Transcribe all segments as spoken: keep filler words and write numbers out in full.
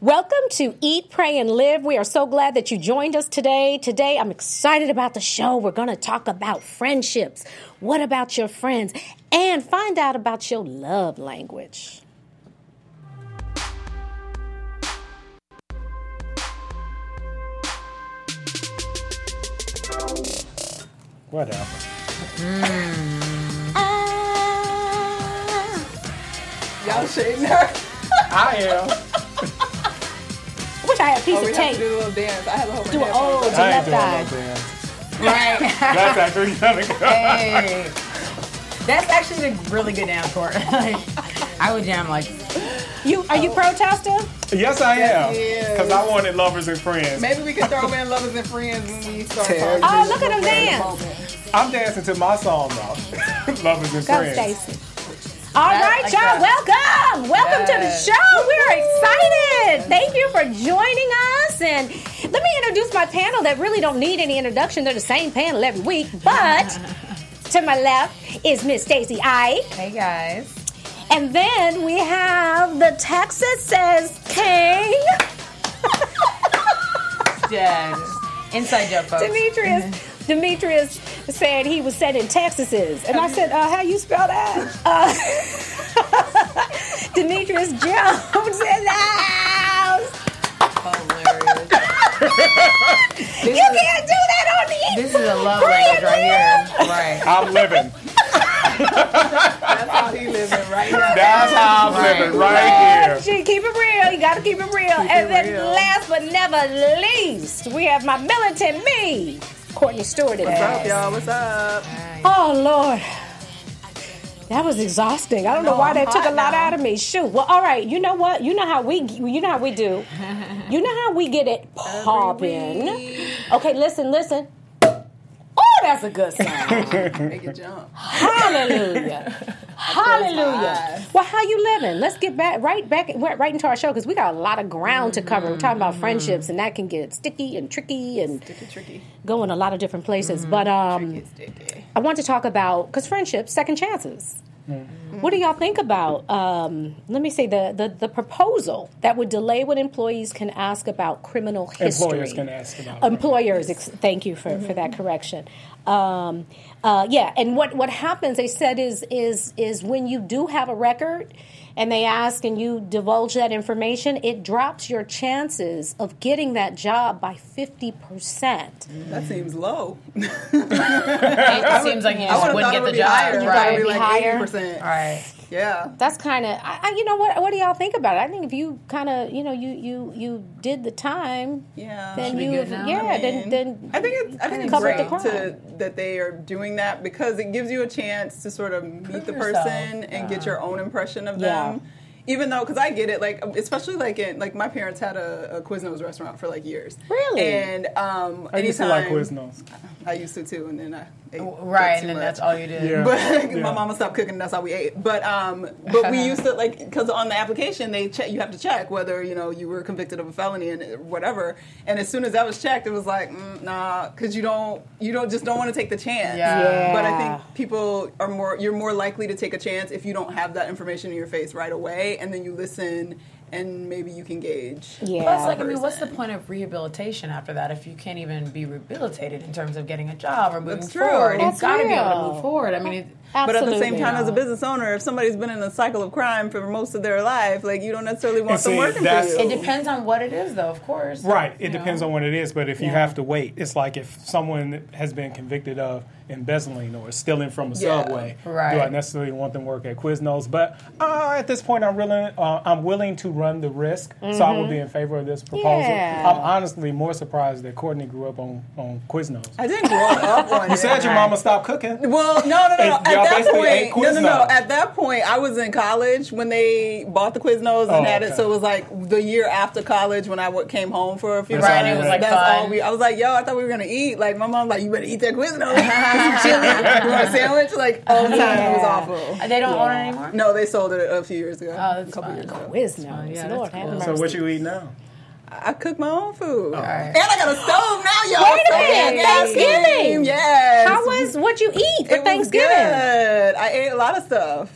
Welcome to Eat, Pray, and Live. We are so glad that you joined us today. Today, I'm excited about the show. We're going to talk about friendships. What about your friends? And find out about your love language. Whatever. Mm. Ah. Y'all shading her? I am. I wish I had a piece oh, we of have tape. to do a little dance. I have a whole Do dance. a oh, to I ain't left doing eye. no dance. Right. That's actually gonna go. Hey. That's actually a really good dance for it. Like, I would jam like. You are you protester? Yes, I am. Yes, Because he I wanted lovers and friends. Maybe we can throw in lovers and friends when we start Terrible. talking. Oh, look at him dance. I'm dancing to my song though. Lovers and Go, friends. Stacey. All That- right, like y'all. that. Welcome. Welcome to the Yes. show. We're excited. Thank you for joining us. And let me introduce my panel that really don't need any introduction. They're the same panel every week. But to my left is Miss Stacey Ike. Hey guys. And then we have the Texas Says King, Dead. Inside joke, folks. Demetrius. Demetrius said he was said in Texas's. And I said, uh, how you spell that? Uh, Demetrius Jones in the house. Hilarious. You can't do that on the This is a love Pray language and right here. Right. I'm living. That's how he living right now. That's how I'm Right. living right here. She keep it real. You gotta keep it real. Keep and it then real. last but never least, we have my militant me, Courtney Stewart. in the What's up, house. y'all? What's up? Oh Lord. That was exhausting. I don't know No, why I'm that took a hot lot now. out of me. Shoot. Well, all right. You know what? You know how we. You know how we do. You know how we get it popping. Okay, listen, listen. Oh, that's a good sound. Make it jump. Hallelujah. Hallelujah. eyes. Well, how you living? Let's get back right back right into our show because we got a lot of ground to cover. We're talking about friendships, and that can get sticky and tricky and Sticky, tricky. go in a lot of different places. But um, Tricky, sticky. I want to talk about because friendships, second chances. What do y'all think about? Um, let me say the, the the proposal that would delay when employees can ask about criminal history. Employers can ask about Employers, ex- thank you for, for that correction. Um, uh, yeah, and what, what happens? They said is is is when you do have a record, and they ask and you divulge that information, it drops your chances of getting that job by fifty percent. That seems low. It seems like you I just would have wouldn't thought it get would the be job. higher. It Right. would be Be like higher. eighty percent. Right. Yeah. That's kind of, I, I, you know what? What do y'all think about it? I think if you kind of, you know, you you you did the time, Yeah. then Should be you, good now. yeah, I then mean, then I think it's I think it's covered great the crime. to, that they are doing that because it gives you a chance to sort of meet Prove the yourself. person and get your own impression of Yeah. them. Even though, because I get it, like especially like in like my parents had a, a Quiznos restaurant for like years. Really? And um, I used to like anytime- Quiznos. I used to too, and then I ate Right, too and then much. that's all you did. Yeah. But Yeah. my mama stopped cooking. That's how we ate. But um, but we used to like because on the application they check. You have to check whether you know you were convicted of a felony and whatever. And as soon as that was checked, it was like mm, nah, because you don't you don't just don't want to take the chance. Yeah. Yeah. But I think people are more. You're more likely to take a chance if you don't have that information in your face right away, and then you listen. And maybe you can gauge. Yeah. Plus, a like, I mean, what's the person. point of rehabilitation after that if you can't even be rehabilitated in terms of getting a job or moving That's true. forward? That's You've got to be able real. to move forward. I mean, it, But at the same Absolutely. time, as a business owner, if somebody's been in a cycle of crime for most of their life, like you don't necessarily want And them see, working for that's- you. it depends on what it is, though, of course. Right. It You depends know? on what it is. But if you Yeah. have to wait, it's like if someone has been convicted of embezzling or stealing from a Yeah. subway, Right. do I necessarily want them to work at Quiznos? But uh, at this point, I'm really uh, I'm willing to run the risk, so I will be in favor of this proposal. Yeah. I'm honestly more surprised that Courtney grew up on, on Quiznos. I didn't grow up on You it. said your mama stopped cooking. Well, no, no, no. no. And At y'all that basically ate point, no, no, no. Quiznos. At that point, I was in college when they bought the Quiznos and Oh, had it. okay. So it was like the year after college when I w- came home for a few Right, months. and it was, like, That's fun. all we. I was like, yo, I thought we were gonna eat. Like my mom, was like, you better eat that Quiznos. Some chili. You want a sandwich? Like all the time. It was awful. They don't own it anymore? No, they sold it a few years ago. Oh, that's a couple fine. years ago. Quiznos. Yeah, Lord that's have cool. mercy. So what you eat now? I cook my own food. Oh. And I got a stove now, y'all. Wait a minute, So Thanksgiving. Yes. How was what you eat for it was Thanksgiving? good. I ate a lot of stuff.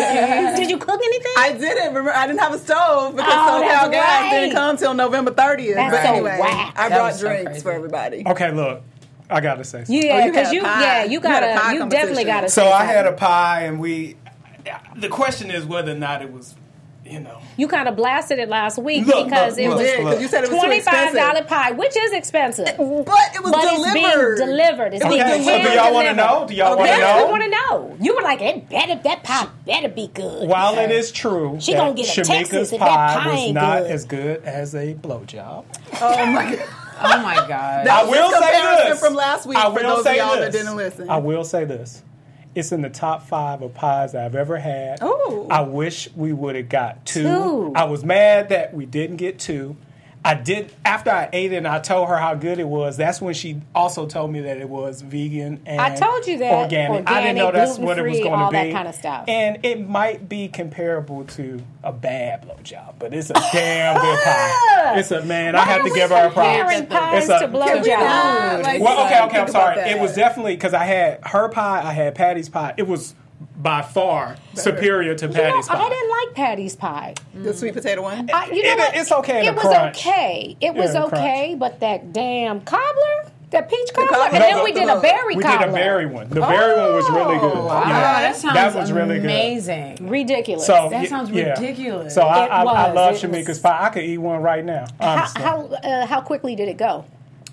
Did you cook anything? I didn't. Remember, I didn't have a stove because Oh, that's SoCal gas right. didn't come till November thirtieth. That's But so anyway, whack. I That brought was so drinks crazy. for everybody. Okay, look, I gotta say something. Yeah, Oh, you because had you, pie. yeah, you You had a gotta, pie you definitely competition. gotta. So say I had a something. pie, and we. The question is whether or not it was, you know. You kind of blasted it last week Look, because look, it look, was Yeah, because you said it was too twenty-five expensive. dollar pie, which is expensive, But it was but it's being delivered. delivered. It's being Okay, so hand do y'all want to delivered. know? Do y'all Okay. want to Yes, we know? want to know. You were like, it better that pie better be good. While it is true She that gonna get a Texas Shamika's if that pie pie was ain't not good. as good as a blowjob, Oh my god. Oh my god. That I was will just say comparison this. from last week I for will those of say y'all this. that didn't listen. I will say this. It's in the top five of pies I've ever had. Oh. I wish we would have got two. Two. I was mad that we didn't get two. I did, after I ate it and I told her how good it was, that's when she also told me that it was vegan and I told you that. organic. I didn't know Organic, that's what it was gluten-free, going to all be. that kind of stuff. And it might be comparable to a bad blowjob, but it's a damn good pie. It's a, man, I Why have are to we give her a comparing props. pies It's a- to Can we blowjobs? not, like, Well, okay, okay, I'm think about sorry. that? It was definitely, because I had her pie, I had Patty's pie. It was by far superior to You know, Patty's pie. I didn't like Patty's pie. The sweet potato one. I, you know It- what? it's okay in It the was crunch. okay. It was Yeah, the crunch. okay, but that damn cobbler, that peach cobbler, cobbler. and No, then the- we did the- a berry We cobbler. did a berry one. The berry one was really good. wow. Oh, Yeah. that sounds That was really good. amazing. Ridiculous. So That y- sounds yeah. ridiculous. So I, It I, I was. love It was- Shamika's pie. I could eat one right now. how Honestly, how, uh, how quickly did it go?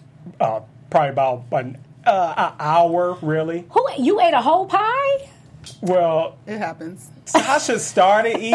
uh, probably about an, uh, an hour, really. Who you ate a whole pie? Well, It happens. Sasha started eating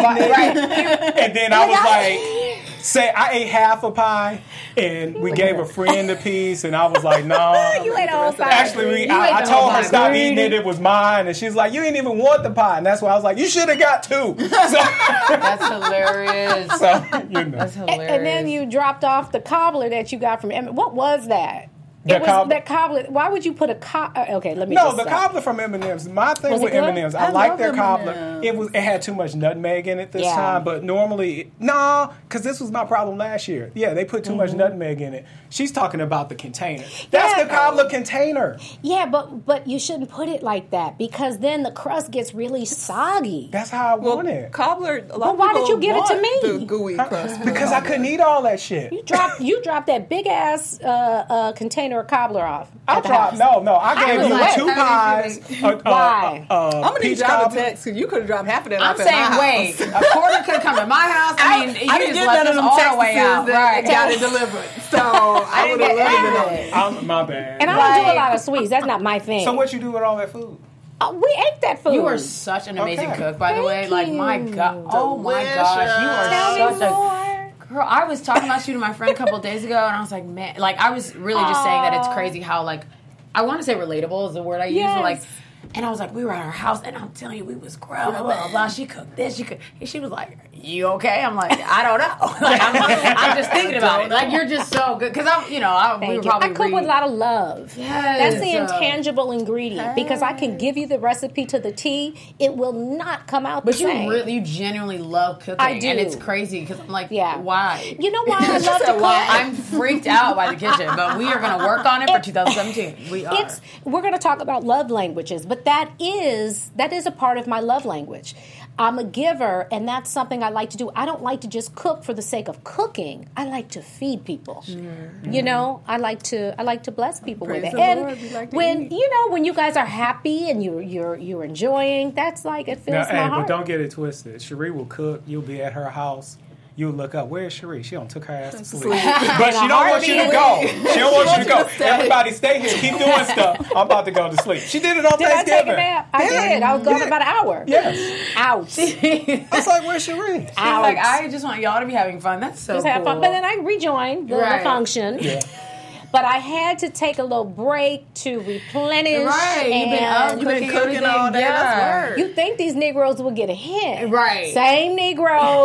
it, and then I was like, say I ate half a pie, and we gave a friend a piece, and I was like, no. You ate a whole pie. Actually, we, ate I, I the whole told her pie. stop eating it. It was mine, and she's like, "You didn't even want the pie," and that's why I was like, "You should have got two." So, That's hilarious. so you know, That's hilarious. And then you dropped off the cobbler that you got from Emmett. What was that? The it was cobbler- that cobbler. Why would you put a co- uh, Okay, let me. no, just the stop. cobbler from M and M's. My thing Was it with good? M and M's, I, I like love their M and cobbler. M's. It was it had too much nutmeg in it this Yeah. time, but normally no, because this was my problem last year. Yeah, they put too much nutmeg in it. She's talking about the container. That's Yeah. the cobbler container. Yeah, but but you shouldn't put it like that because then the crust gets really soggy. That's how I Well, want it. cobbler. A lot Well, of why did people you give it to want me? The gooey crust. Because I couldn't eat all that shit. You dropped you dropped that big ass uh, uh, container of cobbler off. I at the dropped house. no, no. I gave was you like, two how pies. did Uh, uh, Why? Uh, uh, I'm gonna need peach y'all to cobbler. text because you could have dropped half of that I'm off at my saying, house. wait, a quarter could come to my house. I mean, you I just didn't get left none of us them all the Texases way out, that right? got it delivered. So I would have get loved it. any on. I'm, my bad. And I don't do a Like- lot of sweets. That's not my thing. so what you do with all that food? Uh, we ate that food. You are such an amazing Okay. cook, by the Thank way. Like, my you. God. Oh, my gosh. You are Tell me such a... more. Girl, I was talking about you to my friend a couple of days ago, and I was like, man, like, I was really just saying that it's crazy how, like, I want to say relatable is the word I use, Yes. but, like, and I was like, we were at our house, and I'm telling you, we was growing, blah, blah, blah. She cooked this, she cooked, and she was like, you okay? I'm like, I don't know. Like, I'm, I'm just thinking about it. Like, you're just so good. Because I'm, you know, I, we Thank were you. probably I cook re- with a lot of love. Yes. That's the Uh, intangible ingredient because I can give you the recipe to the T. It will not come out But the you same. really, you genuinely love cooking. I do. And it's crazy because I'm like, Yeah. why? You know why I She love to said cook? why? I'm freaked out by the kitchen, but we are going to work on it for two thousand seventeen. We are. It's we're going to talk about love languages, but that is that is a part of my love language. I'm a giver, and that's something I like to do. I don't like to just cook for the sake of cooking. I like to feed people. Mm-hmm. You know, I like to I like to bless people Praise with it. the And Lord, we like to when eat. you know when you guys are happy and you're you're you're enjoying, that's like it fills Now, my hey, heart. but don't get it twisted. Cherie will cook. You'll be at her house. You'll look up. Where's Cherie? She don't took her ass to sleep. But she don't want you to go. She don't want you to go. Everybody stay here. Keep doing stuff. I'm about to go to sleep. She did it on Did I Thanksgiving. take a nap? I Yeah. did. I was gone Yeah. about an hour. Yes. Out. I was like, where's Cherie? Out. like, I just want y'all to be having fun. That's so Just have cool. fun. But then I rejoined the, the Right. function. Yeah. But I had to take a little break to replenish. Right. You've been and up You've been cooking, cooking everything. all day. Yeah. That's word. You think these Negroes would get a hint. Right. Same Negroes.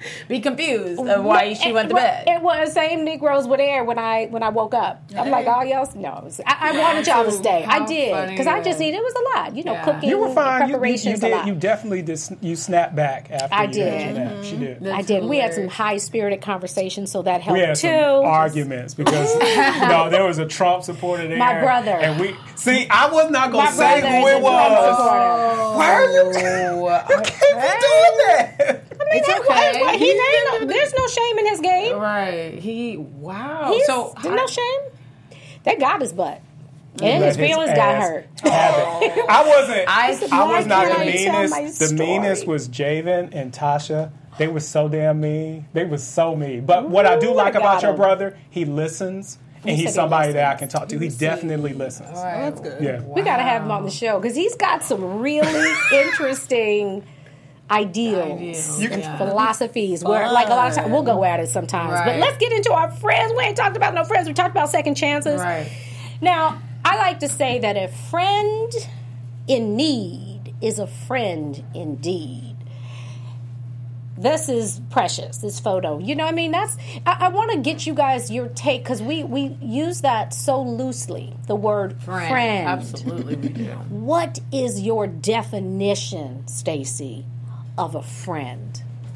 be confused of why she went to bed. It was same Negroes were there when I when I woke up. I'm like, oh y'all, no, it was, I, I wanted y'all to stay. I did because I just needed. It was a lot, you know, yeah. cooking. You were fine. You, you, you preparations. did. a lot. You definitely did. You snapped back after. I you did. Had your nap. Mm-hmm. She did. That's I did. Hilarious. We had some high spirited conversations, so that helped we had too. Some arguments because you know there was a Trump supporter there. My brother. And we see. I was not going to say who it was. Oh. Why are you? You can't be doing that. I mean, it's that, okay. What, he, no, there's no shame in his game. Right. He, wow. He's, so there's no shame. They got his butt. And his feelings his got hurt. Oh. I wasn't. I, I was not the I meanest. The meanest was Javen and Tasha. They were so damn mean. They were so mean. But what I do like about your brother, he listens. And he's somebody that I can talk to. He definitely listens. Oh, that's good. Yeah. We got to have him on the show because he's got some really interesting ideals Ideals. and Yeah. philosophies where, like, a lot of times we'll go at it sometimes. Right. But let's get into our friends. We ain't talked about no friends. We talked about second chances. Right. Now, I like to say that a friend in need is a friend indeed. This is precious, this photo. You know what I mean? That's I, I want to get you guys your take because we, we use that so loosely, the word friend. friend. Absolutely, we do. What is your definition, Stacey, of a friend?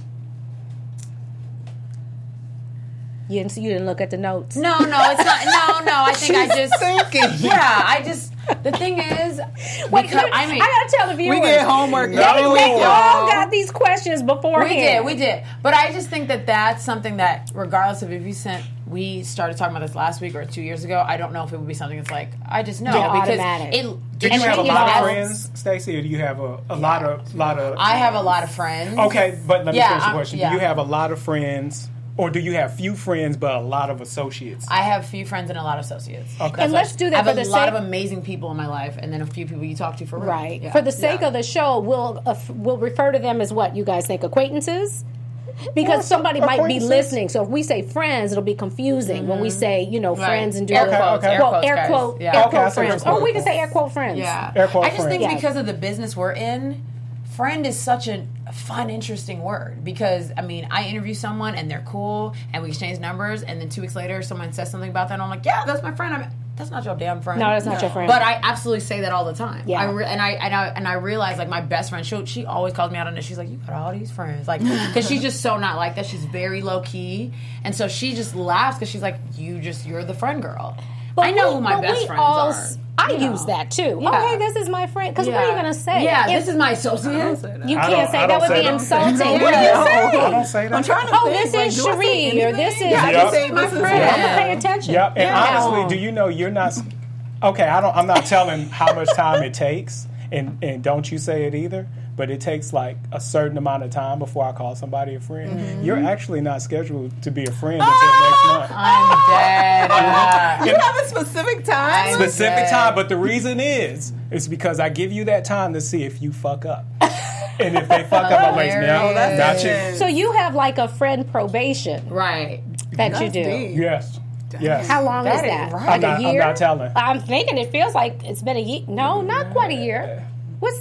You didn't, you didn't look at the notes? No, no, it's not. No, no, I think I just... thinking. Yeah, I just... The thing is... Wait, because, I mean... I got to tell the viewers. We get homework. They, No. they all got these questions beforehand. We did, we did. But I just think that that's something that, regardless of if you sent... We started talking about this last week or two years ago. I don't know if it would be something that's like, I just know. Yeah, because automatic. It, Do you and have a you lot know, of friends, Stacey, or do you have a, a lot of lot of? I have a lot of friends. Okay, but let me Yeah, finish the I'm- question. yeah. Do you have a lot of friends, or do you have few friends but a lot of associates? I have few friends and a lot of associates. Okay. That's And what let's I- do that I have for a the lot sake- of amazing people in my life, and then a few people you talk to for real. Right. Yeah. For the sake Yeah. of the show, we'll uh, we'll refer to them as what you guys think, acquaintances? Because Well, somebody might be acquaintances. listening. So if we say friends, it'll be confusing Mm-hmm. when we say, you know, Right. friends and do Air the- quotes, Okay. air Well, quotes, air guys. quote, Yeah. air Okay, I quote see friends. air Or we quote can say air quote friends. Yeah. Air quote I just think friends. because of the business we're in, friend is such a fun, interesting word. Because, I mean, I interview someone and they're cool and we exchange numbers, and then two weeks later someone says something about that and I'm like, yeah, that's my friend. I'm, that's not your damn friend. No, that's not your friend. But I absolutely say that all the time. Yeah. I re- and I and I and I realize, like, my best friend, she she always calls me out on it. She's like, you got all these friends, like, because she's just so not like that. She's very low key, and so she just laughs because she's like, you just you're the friend girl. But I know we- who my but best we friends all are. s- I you know. use that too. Yeah. Okay, this is my friend. Because what are you going to say? Yeah, If- this is my associate. I don't say that. You I can't don't- say I that don't would say be that. insulting. No, What no, do you no. say? I don't say that. I'm trying to Oh, think, this like, is do I say Cherie, or anything? this is- Yeah, I Yep. can say my My friend. friend. I'm going to pay attention. Yep. And Yeah. honestly, do you know you're not? Okay, I don't. I'm not telling how much time it takes, and and don't you say it either. But it takes like a certain amount of time before I call somebody a friend. Mm-hmm. You're actually not scheduled to be a friend until next month. I'm dead. Uh, You have a specific time? Specific Okay. time, but the reason is it's because I give you that time to see if you fuck up. And if they fuck up, I'm like, no, Oh, that's not you. intense. So you have like a friend probation right. that you That's do. deep. Yes. Yes. How long That is is that? right. Like I'm not- a I'm year? not telling. I'm thinking it feels like it's been a year. No, not quite a year. What's...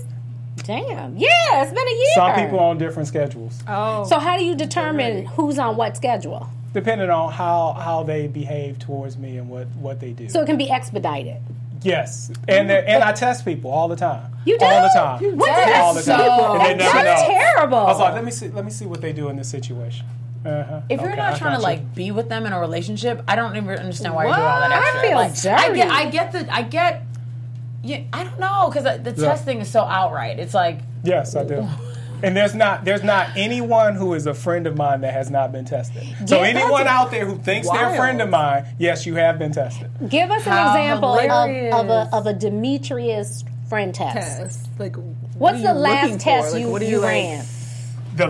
Damn. Yeah, it's been a year. Some people on different schedules, Oh. So how do you determine who's on what schedule? depending on how, how they behave towards me and what, what they do. So it can be expedited. Yes. And they're- and I test people all the time. You do? All the time. You do? All the time. So- And they never That's know. terrible. I was like, let me see let me see what they do in this situation. Uh-huh. If you're Okay, not I trying to got you. like be with them in a relationship, I don't even understand why What? you do all that I extra. feel like, I dirty. get, I get the, I get. Yeah, I don't know because the Yeah. testing is so outright. It's like, Yes, I do. And there's not there's not anyone who is a friend of mine that has not been tested. So Yeah, anyone that's out there who thinks they're a wild. friend of mine, yes, you have been tested. Give us an How example of, hilarious. of a of a Demetrius friend test. Test. Like, what What's are the you last looking test for? Like, you, what are you you like- ran? The,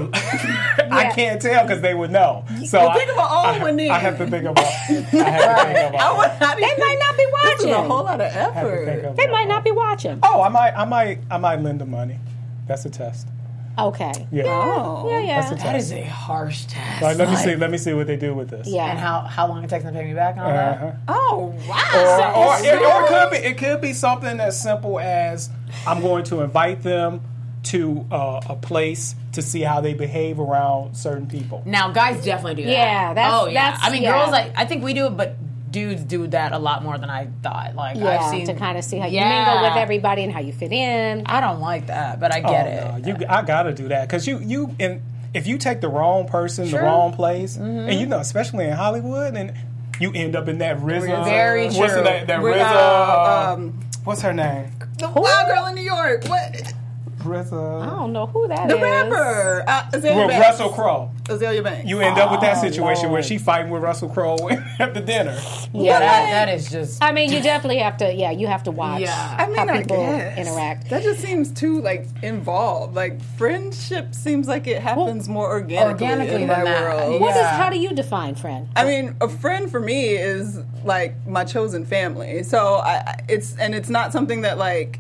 I can't tell because they would know. So Well, I, think about all I, one then. I have to think about. I have to think I about. would not They even- might not be This is a watching. whole lot of I have to think effort. about They might not be watching. Oh, I might, I might, I might lend them money. That's a test. Okay. Yeah. Oh. Yeah, yeah. That's a that test. is a harsh test. Like, let me Like, see. Let me see what they do with this. Yeah. And how how long it takes them to pay me back and all Uh-huh. that. Oh, wow. Or, or, So- it, or it could be it could be something as simple as I'm going to invite them to uh, a place to see how they behave around certain people. Now, guys definitely do that. Yeah, that's- oh yeah. that's- I mean, yeah. girls like I think we do it, but dudes do that a lot more than I thought. Like Yeah, I've seen to kind of see how you Yeah. mingle with everybody and how you fit in. I don't like that, but I get Oh, it. no, you, I gotta do that because you you and if you take the wrong person, Sure. the wrong place, Mm-hmm. and you know, especially in Hollywood, and you end up in that R Z A. Very What's true. that? That We're, R Z A. uh, uh, um, what's her name? the wild girl in New York. What? R Z A. I don't know who that The is. rapper. Uh, Azalea Well, Banks. Russell Crowe. Azalea Banks. You end up with that Oh, situation where Lord. she fighting with Russell Crowe at the dinner. Yeah, that, that is just. I mean, you definitely have to. Yeah, you have to watch Yeah. I mean, how I people guess. interact. That just seems too like involved. Like friendship seems like it happens more organically, Organically in than my that. world. What is? Yeah. How do you define friend? I mean, a friend for me is like my chosen family. So I, I- it's and it's not something that like.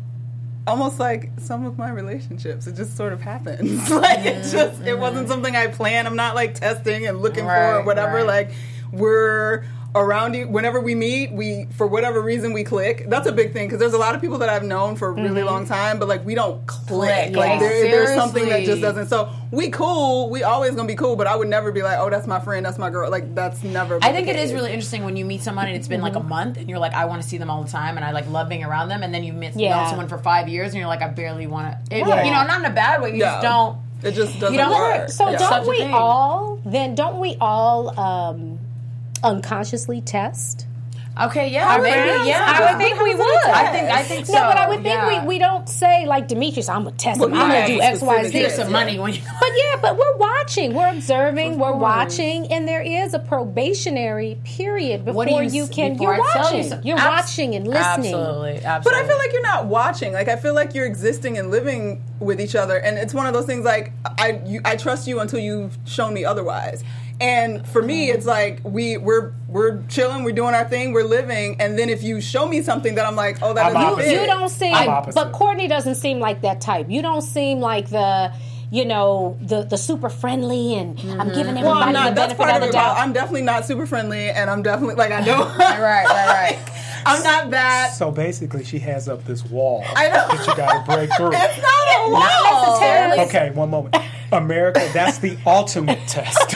Almost like some of my relationships, it just sort of happens. like it just, it wasn't something I planned. I'm not like testing and looking for Right, or whatever. right. Like we're around you whenever we meet. We for whatever reason we click. That's a big thing because there's a lot of people that I've known for a really long time, but like we don't click. Click, Like yeah. there, there's something that Seriously. just doesn't. So we cool. We always gonna be cool. But I would never be like, oh, that's my friend. That's my girl. Like that's never. I been think the it is case. really interesting when you meet someone and it's been like a month and you're like, I want to see them all the time and I like love being around them, and then you meet Yeah. know someone for five years and you're like, I barely want to. Right. You know, not in a bad way. You just No. don't. It just doesn't You don't work. work. So Yeah. Such don't a we thing. all then? Don't we all um, unconsciously test? Okay, yeah, maybe, friends? yeah. I would think we would. I think, I think so. No, but I would think yeah. we, we don't say like Demetrius, I'm gonna test him. Well, I'm yeah, gonna do X, Y, specific Z. Give Yeah. some money when you. But yeah, but we're watching, we're observing, we're course. watching, and there is a probationary period before What do you, you s- can. before You're I tell watching. you some- You're Abs- watching and listening. Absolutely, But absolutely. I feel like you're not watching. Like I feel like you're existing and living with each other, and it's one of those things. Like I, you, I trust you until you've shown me otherwise. And for me, it's like we we're we're chilling, we're doing our thing, we're living, and then if you show me something that I'm like, oh, that I'm doesn't opposite. fit. You don't seem, I'm opposite. but Courtney doesn't seem like that type. You don't seem like the, you know, the the super friendly and I'm giving everybody Well, I'm the not. That's benefit part of of the it. doubt. I'm definitely not super friendly, and I'm definitely like I know. right, right, right. I'm not that. So basically, she has up this wall I know. that you got to break through. It's not a wall. necessarily. Okay, one moment. America, that's the ultimate test.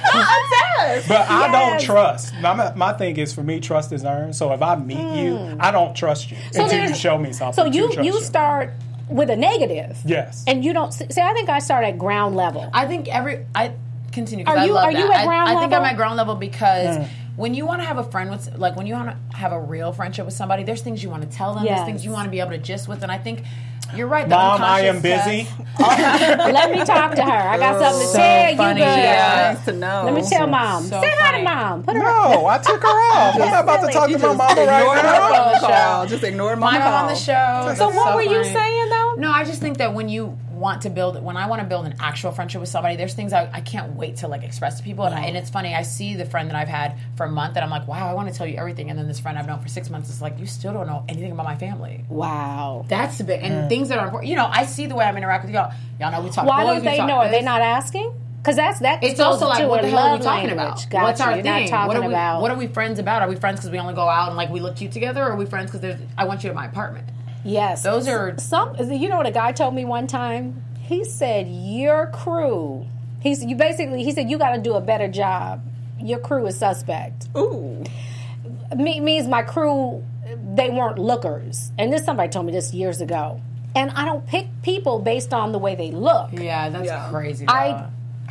Yes. But I don't Yes. trust. My, my thing is, for me, trust is earned. So if I meet you, I don't trust you until you there's- show me something. So to you trust you start with a negative. Yes. And you don't see. I think I start at ground level. I think every I continue. 'cause Are I you- love are you that. at ground I, I think level? I'm at ground level because when you want to have a friend with, like, when you want to have a real friendship with somebody, there's things you want to tell them. Yes. There's things you want to be able to gist with, and I think you're right. the Mom, I am unconscious busy. test- Let me talk to her. I got something to So tell funny, you, girl. yeah. Nice to know. Let me tell mom. So Say hi to funny. mom. Put her. No, I took her off. I'm not about to talk to my mama Ignore right her now. phone call. Just ignore mama Mom, I'm call. on the show. So That's what were you funny. saying though? No, I just think that when you want to build, when I want to build an actual friendship with somebody, there's things I, I can't wait to like express to people. And, I, and it's funny, I see the friend that I've had for a month, and I'm like, wow, I want to tell you everything. And then this friend I've known for six months is like, you still don't know anything about my family. Wow. That's the big, and things that are important. You know, I see the way I'm interact with y'all. Y'all know we talk. Why boys, don't we they talk know? Are they this. not asking? Because that's that. It's goes also like, to what a the hell are we love talking language. about? Gotcha. What's our You're thing? not talking what are we, about. What are we friends about? Are we friends because we only go out and like we look cute together, or are we friends because there's? I want you at my apartment. Yes. Those are- some. You know what a guy told me one time? He said, "Your crew." He's you basically. He said, "You got to do a better job. Your crew is suspect." Ooh. Me, means my crew. They weren't lookers, and this somebody told me this years ago. And I don't pick people based on the way they look. Yeah, that's Yeah. crazy. I-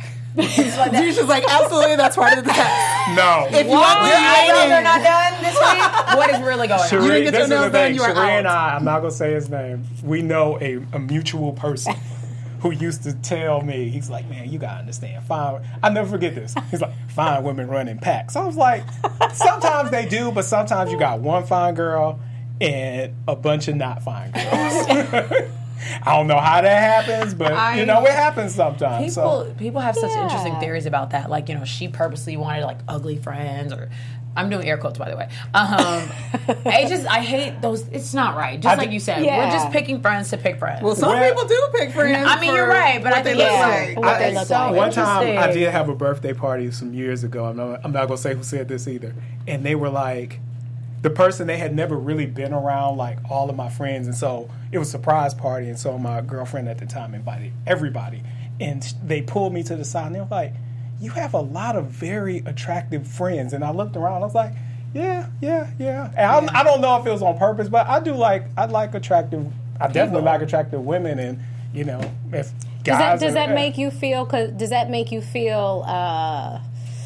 She's just like, absolutely, that's part of the test. No. If you want Your eyebrows me are not done this week. What is really going on? You Sheree, didn't get this your is the nails done, thing. you are Sheree and out. I, I'm not going to say his name, we know a, a mutual person who used to tell me, he's like, man, you got to understand. Fine. I'll never forget this. He's like, fine women run in packs. I was like, sometimes they do, but sometimes you got one fine girl and a bunch of not fine girls. I don't know how that happens, but, I- you know, it happens sometimes. People so. people have such Yeah. interesting theories about that. Like, you know, she purposely wanted like ugly friends, or I'm doing air quotes by the way. Um, I just I hate those. It's not right. Just I like d- you said, Yeah. we're just picking friends to pick friends. Well, some Well- people do pick friends. I mean, for you're right, but what I they think look yeah, like. what they I- look so like. One time, I interesting. did have a birthday party some years ago. I'm not, I'm not going to say who said this either. And they were like, the person, they had never really been around like all of my friends, and so it was a surprise party, and so my girlfriend at the time invited everybody, and they pulled me to the side and they were like, you have a lot of very attractive friends. And I looked around, I was like, yeah, yeah, yeah. And I, yeah. I don't know if it was on purpose, but I do like, I like attractive, I People. definitely like attractive women, and, you know, if guys Does that, does are, that make you feel, cause, does that make you feel, uh,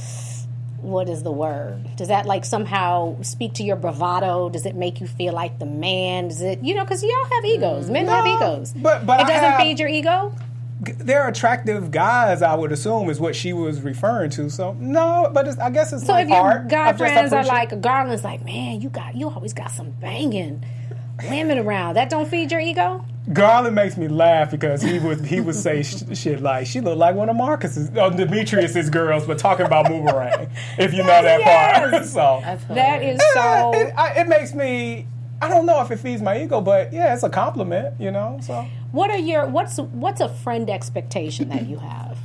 what is the word? Does that like somehow speak to your bravado? Does it make you feel like the man? Does it, you know, because y'all have egos. Men no, have egos. But, but it doesn't have, feed your ego? They're attractive guys, I would assume, is what she was referring to. So, no, but it's, I guess it's so like if your art. guy friends are like, Garland's like, man, you got, you always got some banging women around. That don't feed your ego? Garland makes me laugh because he would he would say sh- shit like, she looked like one of Marcus's, uh, Demetrius's girls, but talking about Boomerang, if you know that yes. part. So that is so... It, it, I, it makes me, I don't know if it feeds my ego, but yeah, it's a compliment, you know, so. What are your, what's what's a friend expectation that you have?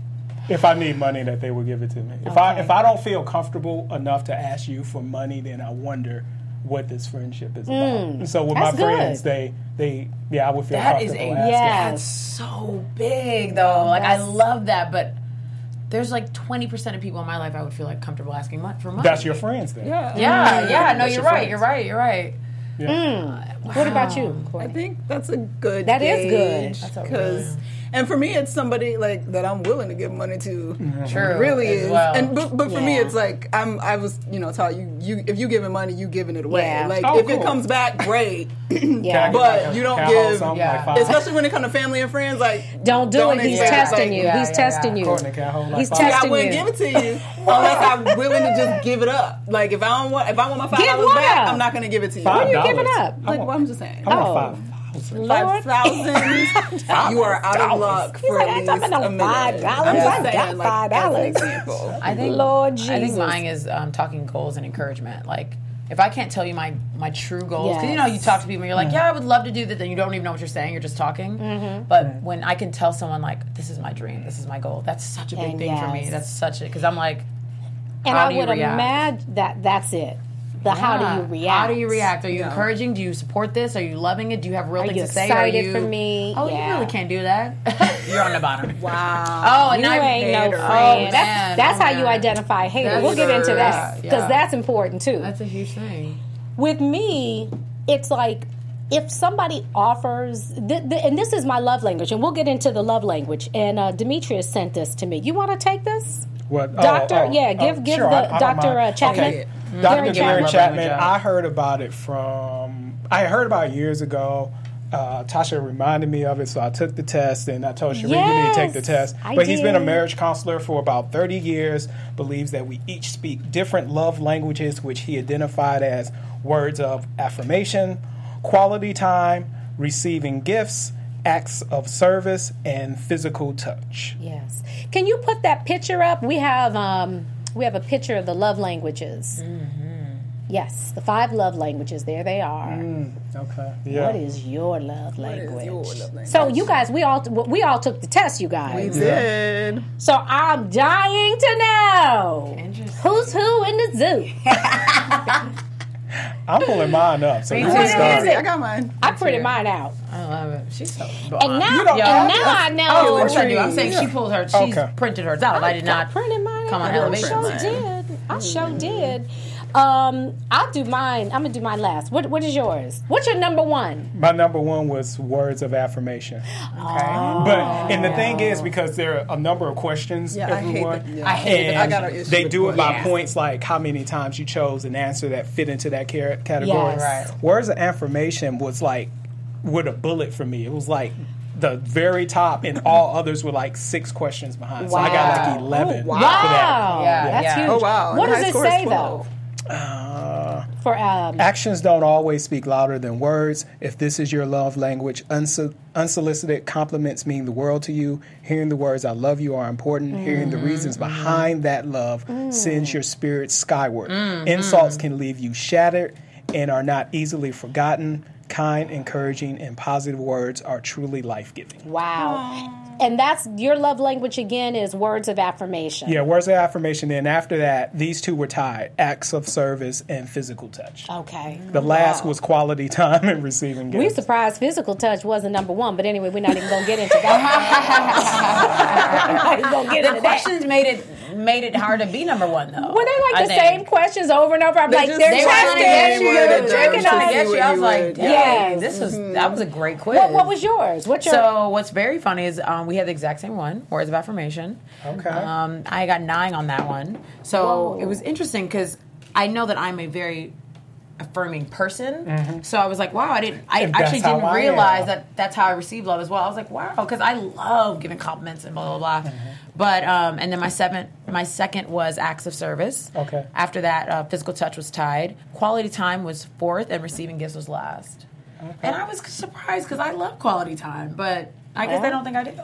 If I need money, that they will give it to me. If okay. I if I don't feel comfortable enough to ask you for money, then I wonder what this friendship is about. Mm, and so with my good. friends, they they yeah, I would feel that is comfortable a, asking. yes. That's so big though. Like That's, I love that, but there's like twenty percent of people in my life I would feel like comfortable asking for money. That's your friends then. Yeah, yeah, Mm. yeah. No, That's you're your right. friends. You're right. You're right. Yeah. Mm. Wow. What about you, I Courtney? think that's a good That is good. gauge, That's a because really- and for me it's somebody like that I'm willing to give money to. True. Really as is. well. And but, but for me Yeah. it's like I'm I was, you know, taught you you if you giving money, you giving it away. Yeah. Like Oh, if cool. it comes back, great. Yeah. But you don't Can I hold give- something? Yeah. Like five? Especially when it comes to family and friends, like Don't do Don't it. He's expect, testing like, you. yeah, He's yeah, testing yeah. you. Courtney, can I hold like He's five? See, I testing wouldn't you. give it to you unless I'm willing to just give it up. Like if I don't want, if I want my five Give dollars what back, up? I'm not going to give it to you. Five What are you dollars? giving up? I Like, want- well, I'm just saying. I want Oh. five thousand. Five thousand. You are out of luck He's for like, at I least ain't talking a no minute. five dollars. I'm just I got saying, like, five as an dollars. example. I think Lord I think Jesus. mine is um, talking goals and encouragement. Like if I can't tell you my my true goals, because you know Yes. you talk to people and you're like, yeah, I would love to do this, and you don't even know what you're saying. You're just talking. Mm-hmm. But when I can tell someone like, this is my dream, this is my goal, that's such a big And thing for me. yes. That's such a because I'm like, And how I do you would react? imagine that that's it. The how do Yeah. you react? How do you react? Are you Yeah. encouraging? Do you support this? Are you loving it? Do you have real Are things you to say? excited Are you, for me? Oh, Yeah. you really can't do that. You're on the bottom. Wow. Oh, and You I ain't no hater. friend. Oh, that's man. that's Oh, how you man. identify hater. That's We'll get into true. that Yeah, because yeah. that's important too. That's a huge thing. With me, it's like if somebody offers, th- th- and this is my love language, and we'll get into the love language. And uh, Demetrius sent this to me. You want to take this? What? Oh, Doctor, oh, yeah, oh, give give sure, the I- I don't Doctor mind. Uh, Chapman. Okay. Gary Doctor Gary Chapman. Chapman, Chapman. I heard about it from, I heard about it years ago. Uh, Tasha reminded me of it, so I took the test, and I told Sheree, you need to take the Yes, test. I But he's been a did. marriage counselor for about thirty years, believes that we each speak different love languages, which he identified as words of affirmation, quality time, receiving gifts, acts of service, and physical touch. Yes. Can you put that picture up? We have um we have a picture of the love languages. Mm-hmm. Yes, the five love languages. There they are. Mm, okay. Yeah. What is your love language? is your love language? So you guys, we all we all took the test, you We guys. did. So I'm dying to know Interesting. who's who in the zoo. I'm pulling mine up. So Me you too. can What start. is it? I got mine. I printed mine out, I love it. She's so and blonde. now don't- and yeah, now I Oh, know. of course I do. I'm saying she pulled her. She's Okay. printed hers out. I did not printed mine come out. on I elevation. sure mine. did. I sure did. Um, I'll do mine. I'm gonna do mine last. What What is yours? What's your number one? My number one was words of affirmation. Oh. But and the thing is, because there are a number of questions, Yeah, I hate everyone, that. Yeah. I hate and it. I got an issue they with do it by questions. points, like how many times you chose an answer that fit into that car- category. Yes. Right. Words of affirmation was like with a bullet for me. It was like the very top, and all others were like six questions behind. So I got Wow. like eleven Oh, wow. for that. Wow, Yeah, that's yeah. huge. Oh, wow. What And does high it score is say twelve. though? Uh, For um, Actions don't always speak louder than words. If this is your love language, unso- unsolicited compliments mean the world to you. Hearing the words "I love you" are important. Mm-hmm. Hearing the reasons behind that love mm. sends your spirit skyward. Mm-hmm. Insults can leave you shattered and are not easily forgotten. Kind, encouraging, and positive words are truly life-giving. wow. and that's your love language again is words of affirmation. Yeah, words of affirmation. And after that, these two were tied: acts of service and physical touch. Okay. The last Wow. was quality time and receiving gifts. We surprised physical touch wasn't number one, but anyway, we're not even gonna get into that. We're not even gonna get The into that. questions made it made it hard to be number one, though. Were they like I the think. same questions over and over? I'm They like, just- they're they They were were trying to testing get you, you. they They're were checking trying on to you. get Yes, what I was you like, would. dang, Yes. this was that was a great quiz. What, what was yours? What's your? So what's very funny is um, we had the exact same one, words of affirmation. Okay. Um, I got nine on that one. So Whoa. it was interesting because I know that I'm a very affirming person. So I was like, wow, I didn't. I And actually that's how didn't I realize am. that that's how I receive love as well. I was like, wow, because I love giving compliments and blah blah blah. But um, and then my seventh, my second was acts of service. Okay. After that, uh, physical touch was tied. Quality time was fourth, and receiving gifts was last. And I was surprised because I love quality time, but I guess they don't think I do.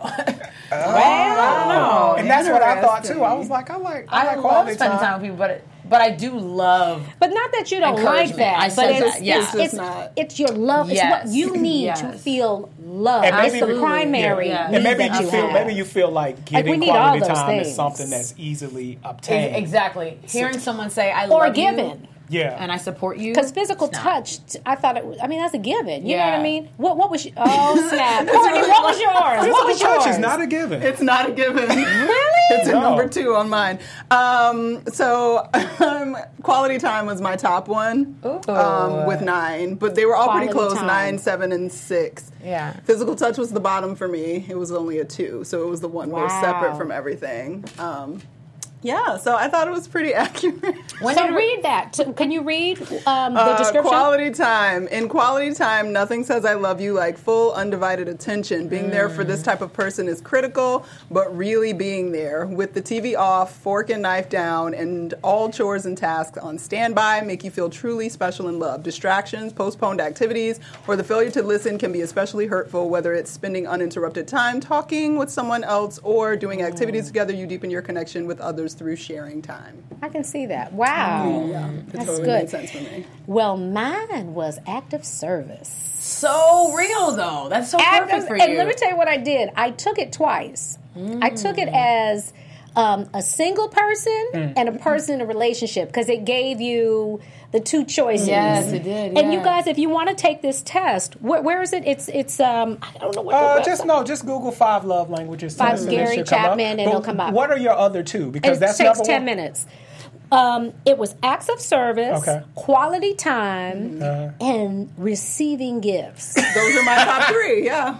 I don't know. And that's what I thought too. I was like, I like, I, I like love quality spending time. time with people, but it, but I do love. But not that you don't like Encouragement. that, I but said it's, that, yeah. it's, It's just it's, not- it's your love. It's Yes. what you need Yes. to feel love. And That's maybe- the primary. Yeah. need And maybe that you feel have. maybe you feel like Like, getting we need quality all those time things. is something that's easily Ex- obtained. Exactly. Hearing someone say "I Or love given. you" Yeah. and I support you, Because physical it's not. touch, t- I thought it was, I mean, that's a given. You know what I Yeah. mean? What what was, your, oh, snap. Courtney, what was yours? What Physical was touch yours? is not a given. It's not a given. Really? It's a No. number two on mine. Um, so um, quality time was my top one um, with nine, but they were all pretty Quality close, time. nine, seven, and six. Yeah. Physical touch was the bottom for me. It was only a two, so it was the one most Wow. separate from everything. Um, yeah, so I thought it was pretty accurate. When So did- read that. So can you read um, the Uh, description? quality time. In quality time, nothing says I love you like full, undivided attention. Being there for this type of person is critical, but really being there with the T V off, fork and knife down, and all chores and tasks on standby make you feel truly special and loved. Distractions, postponed activities, or the failure to listen can be especially hurtful, whether it's spending uninterrupted time talking with someone else or doing activities together. You deepen your connection with others through sharing time. I can see that. Wow. Yeah, it That's totally good. made sense for me. Well, mine was active service. so real though. That's so Active, perfect for and you. let me tell you what I did. I took it twice. I took it as um, a single person and a person in a relationship because it gave you the two choices. Yes, it did, And you yeah. guys, if you want to take this test, where, where is it? It's it's um I don't know what. Uh, the just website- no, just Google five love languages. Five test, and it Gary should come up. Chapman, and But it'll come up. What are your other two? Because It that's takes number ten one. minutes. Um, it was acts of service, Okay. quality time, Uh-huh. and receiving gifts. Those are my top three, yeah.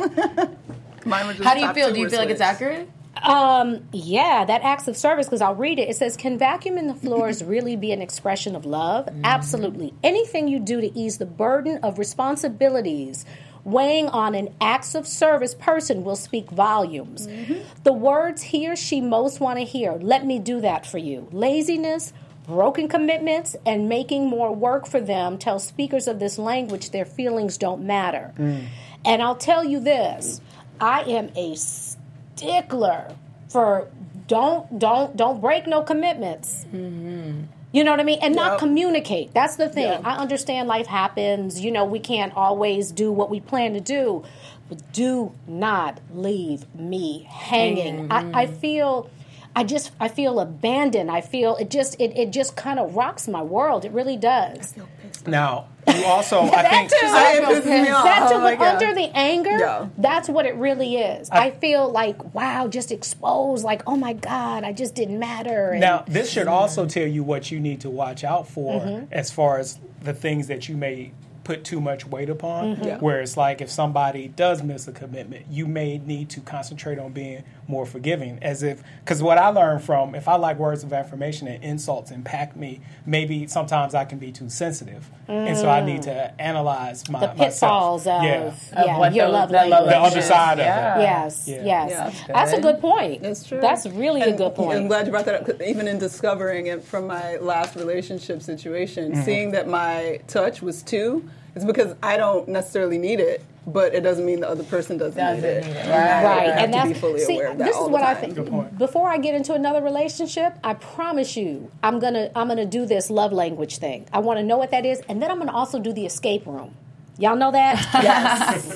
Mine were just How do you top feel? two Do you were feel like it's switched. accurate? Um, yeah, that acts of service, because I'll read it. It says, can vacuuming the floors really be an expression of love? Mm-hmm. Absolutely. Anything you do to ease the burden of responsibilities weighing on an acts of service person will speak volumes. Mm-hmm. The words he or she most want to hear, let me do that for you. Laziness, broken commitments, and making more work for them tell speakers of this language their feelings don't matter. Mm. And I'll tell you this, I am a stickler for don't don't don't break no commitments. Mm-hmm. You know what I mean? And not Yep. communicate. That's the thing. Yeah. I understand life happens. You know, we can't always do what we plan to do. But do not leave me hanging. I, I feel I just I feel abandoned. I feel it just it, it just kind of rocks my world. It really does. Now, you also, I That think, too. It pisses me off. That too, Oh my but God. under the anger, Yeah. that's what it really is. I, feel like, wow, just exposed, like, oh my God, I just didn't matter. And now this should also tell you what you need to watch out for Mm-hmm. as far as the things that you may put too much weight upon. Mm-hmm. Yeah. Where it's like if somebody does miss a commitment, you may need to concentrate on being more forgiving. As if, because what I learned from, if I like words of affirmation and insults impact me, maybe sometimes I can be too sensitive. And so I need to analyze my, the pitfalls myself. of, Yeah. yeah, what your the- love that love language. The other side of Yeah. it. Yes, Yeah. yes. Yeah. That's a good point. That's true. That's really a And good point. I'm glad you brought that up. 'Cause even in discovering it from my last relationship situation, Mm-hmm. seeing that my touch was two, it's because I don't necessarily need it, but it doesn't mean the other person doesn't, Doesn't need it. need it, And right. I Right, have and to that's be fully see. aware of that This all is the what I time. think. Good point. Before I get into another relationship, I promise you, I'm gonna I'm gonna do this love language thing. I want to know what that is, and then I'm gonna also do the escape room. Y'all know that? Yes.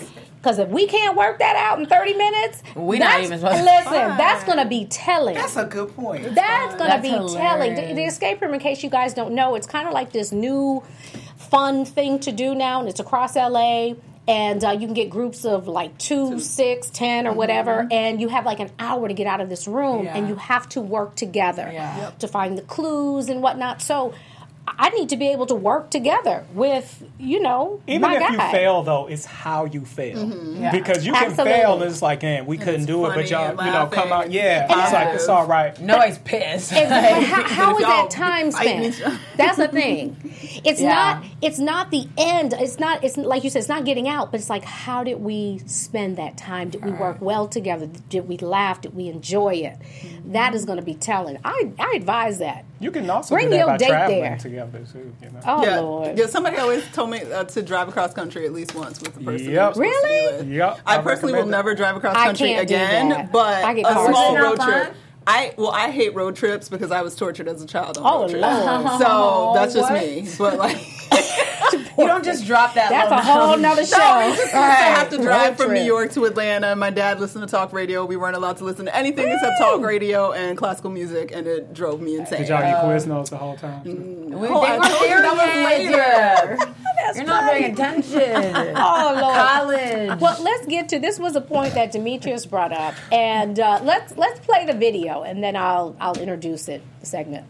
Because if we can't work that out in thirty minutes, we not even supposed to. Listen, that's going to be telling. That's a good point. That's going to be hilarious. telling. The, the escape room, in case you guys don't know, it's kind of like this new fun thing to do now, and it's across L A. And uh, you can get groups of like two, two. six, ten, or mm-hmm. whatever, and you have like an hour to get out of this room, yeah. and you have to work together yeah. yep. to find the clues and whatnot. So I need to be able to work together with, you know, even my if guy. you fail, though, it's how you fail. Mm-hmm. Yeah. Because you Absolutely. can fail, and it's like, man, we couldn't do it, but y'all, you know, come out. Yeah, And it's like, it's all right. Nobody's pissed. Exactly. How, how is y'all that time fighting spent? That's the thing. It's Yeah. not. It's not the end. It's not. It's like you said. It's not getting out. But it's like, how did we spend that time? Did we work well together? Did we laugh? Did we enjoy it? Mm-hmm. That is going to be telling. I I advise that. You can also Bring do that your by date traveling there. together too. You know? Oh yeah. Lord. Yeah, somebody always told me uh, to drive across country at least once with the person. Yep. you're supposed to be Really? with. Yep. I, I personally will recommend it. never drive across I country can't do again, that. but I get a car small sick. road Not trip. fun? I well, I hate road trips because I was tortured as a child on Oh, road trips. Lord. So that's just What? me. But like, You don't just drop that. That's low a whole down. nother show. no, we just Right. used to have to drive Road from trip. New York to Atlanta. My dad listened to talk radio. We weren't allowed to listen to anything except talk radio and classical music, and it drove me insane. Did y'all get Quiznos the whole time? We, Oh, I they were told you there that was later. That's You're not funny. paying attention. Oh Lord. College. Well, let's get to this. Was a point that Demetrius brought up, and uh, let's let's play the video, and then I'll I'll introduce it the segment.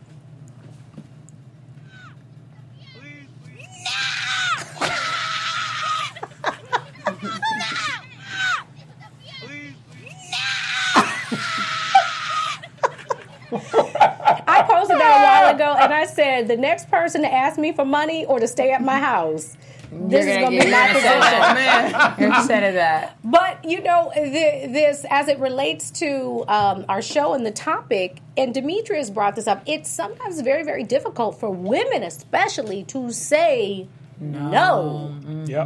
I posted that a while ago, and I said the next person to ask me for money or to stay at my house, this is You're going to get- be my you're gonna say position. that. You're instead of that. But you know, the, this as it relates to um, our show and the topic, and Demetrius brought this up. It's sometimes very, very difficult for women, especially, to say no. no. Yep.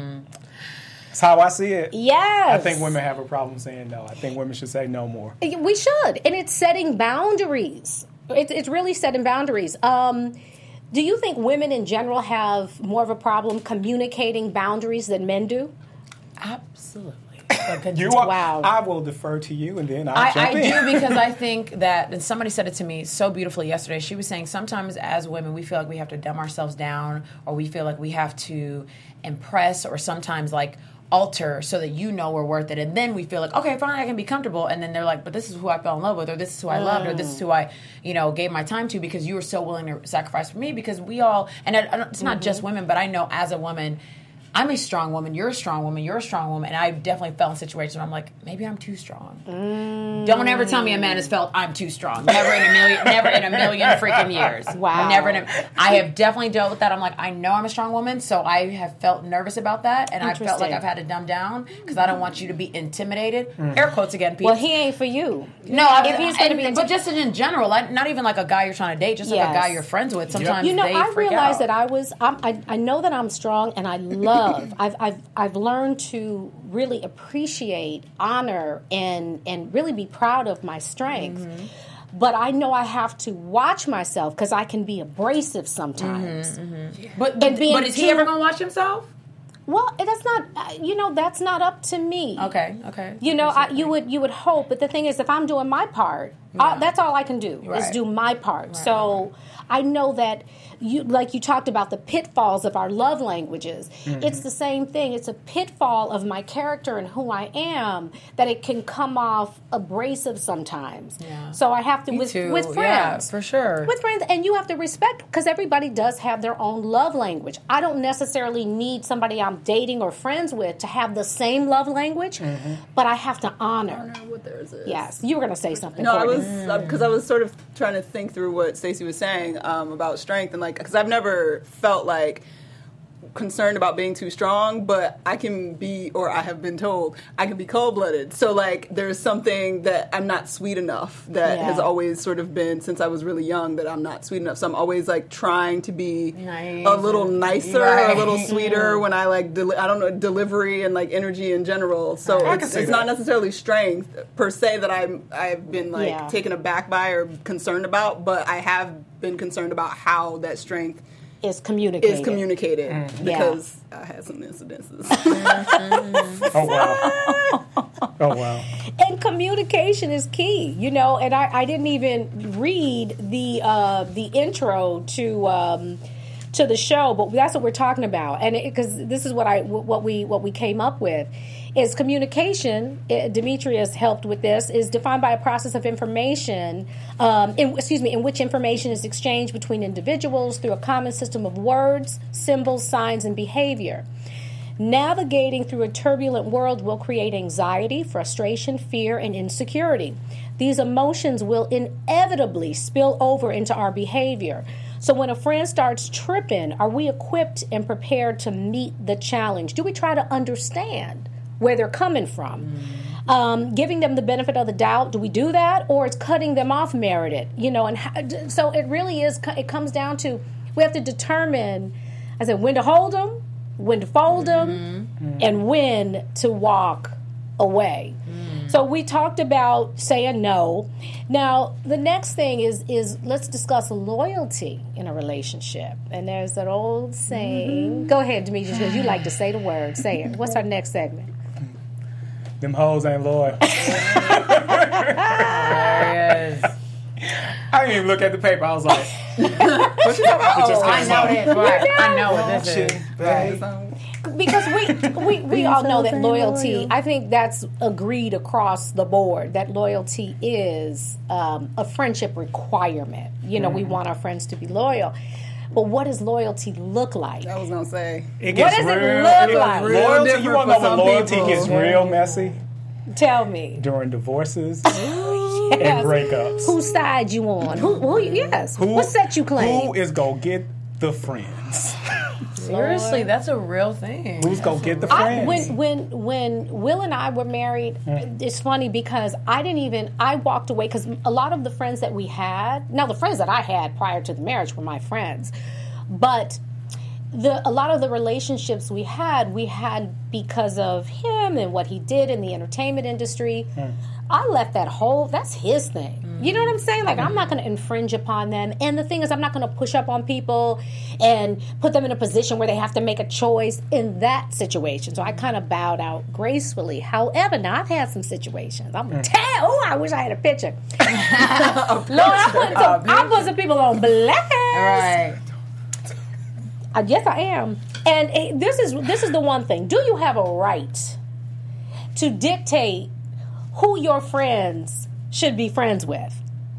That's how I see it. Yes, I think women have a problem saying no. I think women should say no more. We should, and it's setting boundaries. It's, it's really setting boundaries. Um, do you think women in general have more of a problem communicating boundaries than men do? Absolutely. You are, Wow. I will defer to you, and then I'll I, jump I in. do because I think that, and somebody said it to me so beautifully yesterday. She was saying sometimes as women we feel like we have to dumb ourselves down, or we feel like we have to impress, or sometimes like alter so that you know we're worth it, and then we feel like, okay, fine, I can be comfortable, and then they're like, but this is who I fell in love with, or this is who I loved, or this is who I, you know, gave my time to because you were so willing to sacrifice for me. Because we all, and it, it's not just women, but I know as a woman, I'm a strong woman, you're a strong woman, you're a strong woman, and I definitely felt in situations where I'm like, maybe I'm too strong. Mm. Don't ever tell me a man has felt I'm too strong. Never in a million, never in a million freaking years. Wow. Never in a, I have definitely dealt with that. I'm like, I know I'm a strong woman, so I have felt nervous about that, and I felt like Interesting. I've had to dumb down because I don't want you to be intimidated. Air quotes again, Pete. Well, he ain't for you. no, I, if he's going to and- be, but just in general, like, not even like a guy you're trying to date, just like Yes. a guy you're friends with. Sometimes you know, they I freak realized out. that I was. I'm, I I know that I'm strong, and I love. I've I've I've learned to really appreciate, honor, and and really be proud of my strength. Mm-hmm. But I know I have to watch myself because I can be abrasive sometimes. Mm-hmm, But, And but, being but is he too- ever going to watch himself? Well, that's not. uh, You know, that's not up to me. Okay, okay. You know, I, you would you would hope, but the thing is, if I'm doing my part, I, that's all I can do is Right. do my part. So I know that you, like you talked about the pitfalls of our love languages. Mm-hmm. It's the same thing. It's a pitfall of my character and who I am that it can come off abrasive sometimes. Yeah. So I have to Me with too. with Yeah, friends for sure. with friends, and you have to respect because everybody does have their own love language. I don't necessarily need somebody I'm dating or friends with to have the same love language, Mm-hmm. but I have to honor. what theirs is. Yes, you were going to say something. No, I Courtney. was because I was sort of trying to think through what Stacey was saying um, about strength, and like because I've never felt like concerned about being too strong, but I can be, or I have been told, I can be cold-blooded. So like there's something that I'm not sweet enough that Yeah. has always sort of been since I was really young that I'm not sweet enough. So I'm always like trying to be Nice. a little nicer, Right. a little sweeter when I like deli- I don't know delivery and like energy in general. So I can it's, see it's that. not necessarily strength per se that I'm I've been like Yeah. taken aback by or concerned about, but I have been concerned about how that strength is communicated. Is communicated Mm. because yeah. I had some incidences. Oh wow! Oh wow! And communication is key, you know. And I, I didn't even read the uh, the intro to um, to the show, but that's what we're talking about. And because this is what I what we what we came up with. Is communication, Demetrius helped with this, is defined by a process of information, um, in, excuse me, in which information is exchanged between individuals through a common system of words, symbols, signs, and behavior. Navigating through a turbulent world will create anxiety, frustration, fear, and insecurity. These emotions will inevitably spill over into our behavior. So when a friend starts tripping, are we equipped and prepared to meet the challenge? Do we try to understand where they're coming from? Mm. Um, giving them the benefit of the doubt, do we do that? Or it's cutting them off merited? You know, and how, so it really is, it comes down to, we have to determine, I said, when to hold them, when to fold them, mm-hmm. and when to walk away. Mm. So we talked about saying no. Now, the next thing is, is let's discuss loyalty in a relationship. And there's that old saying. Mm-hmm. Go ahead, Demetrius, because you like to say the word. Say it. What's our next segment? Them hoes ain't loyal. There it is. I didn't even look at the paper. I was like, What you talking about? Oh, I know this. Right. I know what this shit, is. right. Because we we, we all know that loyalty, I think that's agreed across the board, that loyalty is um, a friendship requirement. You know, mm-hmm. we want our friends to be loyal. But what does loyalty look like? I was going to say. It gets what does real, it look it like? Loyalty, you want to know when loyalty people. gets real messy? Tell me. During divorces yes. and breakups. Whose side you on? Who, who yes. Who, what set you claim? Who is going to get the friends? Seriously, that's a real thing. Who's going to get the I, friends? when when when Will and I were married, mm. it's funny because I didn't even, I walked away because a lot of the friends that we had, now the friends that I had prior to the marriage were my friends, but the a lot of the relationships we had, we had because of him and what he did in the entertainment industry. Mm. I left that whole, that's his thing. Mm. You know what I'm saying? Like, mm. I'm not going to infringe upon them. And the thing is, I'm not going to push up on people and put them in a position where they have to make a choice in that situation. So I kind of bowed out gracefully. However, now I've had some situations. I'm going to tell, oh, I wish I had a picture. a picture. Lord, I put, some, I put some people on blast. Right. Uh, yes, I am. And uh, this is this is the one thing. Do you have a right to dictate who your friends should be friends with?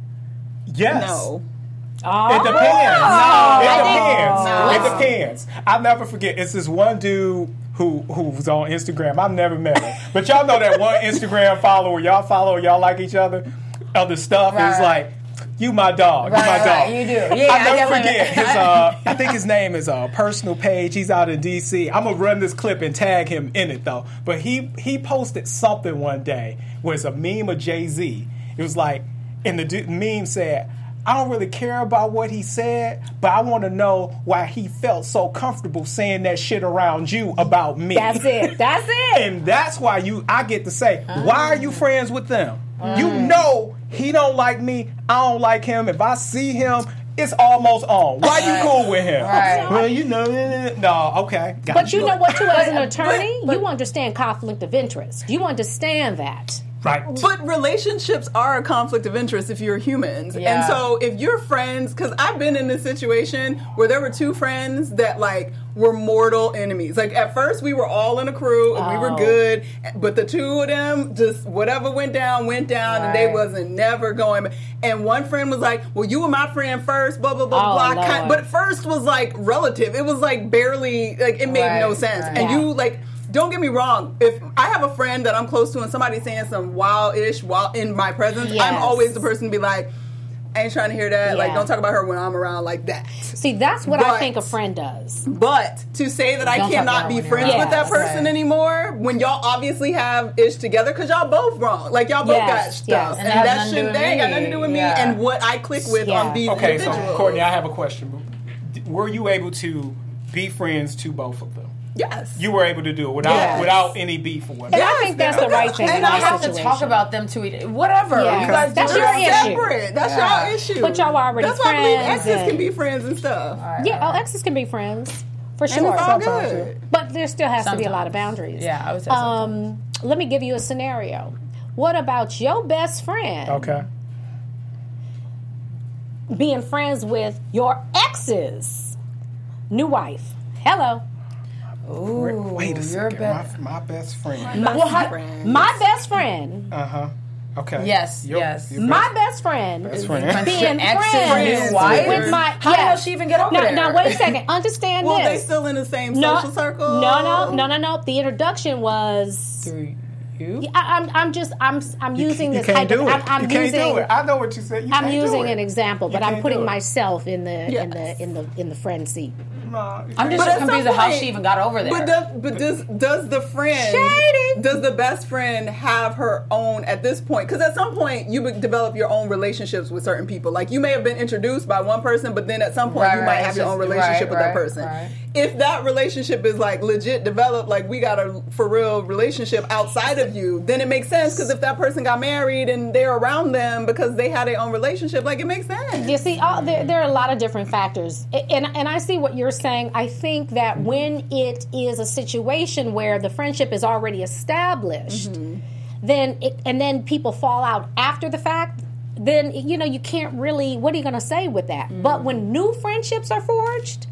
Yes. No. Oh. It depends. No. It depends. No. It depends. I'll never forget. It's this one dude who who's on Instagram. I've never met him. But y'all know that one Instagram follower. Y'all follow, y'all like each other. Other stuff right. is like, you my dog. Right, you my right, dog. you do. Yeah, I'll never I forget. His, uh, I think his name is a uh, personal page. He's out in D C. I'm going to run this clip and tag him in it, though. But he, he posted something one day where it's a meme of Jay-Z. It was like, and the du- meme said, I don't really care about what he said, but I want to know why he felt so comfortable saying that shit around you about me. That's it. That's it. And that's why you. I get to say, why are you friends with them? Mm. You know he don't like me. I don't like him. If I see him, it's almost on. Why you cool with him? Right. Well, you know, no, okay. Got But you you. know what, too, as an attorney, but, but, you understand conflict of interest. You understand that. Right. But relationships are a conflict of interest if you're humans. Yeah. And so if you're friends, because I've been in this situation where there were two friends that like were mortal enemies. Like at first we were all in a crew and oh. we were good, but the two of them, just whatever went down, went down, right. and they wasn't never going. And one friend was like, well, you were my friend first, blah, blah, blah, oh, blah. Kind, but first was like relative. It was like barely, like it made right. no sense. Right. And Yeah. you like... Don't get me wrong. If I have a friend that I'm close to and somebody's saying some wild-ish while in my presence, Yes. I'm always the person to be like, I ain't trying to hear that. Yeah. Like, don't talk about her when I'm around like that. See, that's what But- I think a friend does. But to say that I Don't talk cannot about be when you're friends around. with that Yes. person Right. anymore, when y'all obviously have ish together, because y'all both wrong. Like, y'all both Yes, got yes. stuff. And And, it has that nothing to shit, do they with ain't got me. nothing to do with me Yeah. and what I click with Yeah. on these Okay, so individuals. Courtney, I have a question. Were you able to be friends to both of them? Yes. You were able to do it without Yes. without any beef or whatever. And I think that's the right thing And in I that have to situation. talk about them to each whatever. Yeah. You guys That's do your that. issue. Separate. That's Yeah. y'all issue. But y'all already That's why I believe friends exes and- can be friends and stuff. Yeah, oh, exes can be friends. For And sure. it's all good. But there still has to be a lot of Sometimes. boundaries. Yeah, I would say sometimes. Um, let me give you a scenario. What about your best friend Okay. being friends with your ex's new wife? Hello. Ooh, Wait a you're second. better. My, my best friend. My, Well, how- my best friend, Uh huh. Okay. Yes, Your- yes. your my best friend, best friend. being Your ex's friends new wife? with my. How the hell yes. she even get over now, there? Now wait a second. Understand Well, they this. still in the same no, social circle? No, no, no, no, no. The introduction was. Through you? I, I'm, I'm just, I'm, I'm You, using you this. can't do it. I'm, I'm you can't using. do it. I know what you said. You I'm can't using do it. an example, but You I'm can't putting do it. myself in the in Yes. the in the in the friend seat. No, you I'm can't. just But at some confused at how point- she even got over there. But does, but does does the friend Shady. does the best friend have her own at this point? Because at some point you would develop your own relationships with certain people. Like you may have been introduced by one person, but then at some point Right, you right, might it's have your just- own relationship right, with that right, person. right. If that relationship is like legit developed, like we got a for real relationship outside of you, then it makes sense. Because if that person got married and they're around them because they had their own relationship, like it makes sense. You see, all, there, there are a lot of different factors, and and I see what you're saying. I think that when it is a situation where the friendship is already established, then it, and then people fall out after the fact, then you know you can't really. What are you going to say with that? But when new friendships are forged,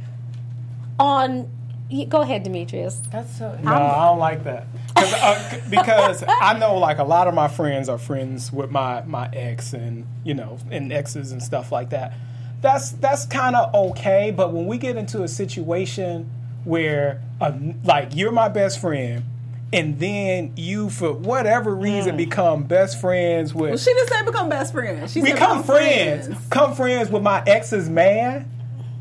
on y- go ahead, Demetrius. That's so. No, I don't like that. Cause, uh, because I know, like, a lot of my friends are friends with my, my ex and, you know, and exes and stuff like that. That's that's kind of okay, but when we get into a situation where, uh, like, you're my best friend, and then you, for whatever reason, become best friends with... Well, she didn't say become best friends. She said become friends. Come friends with my ex's man?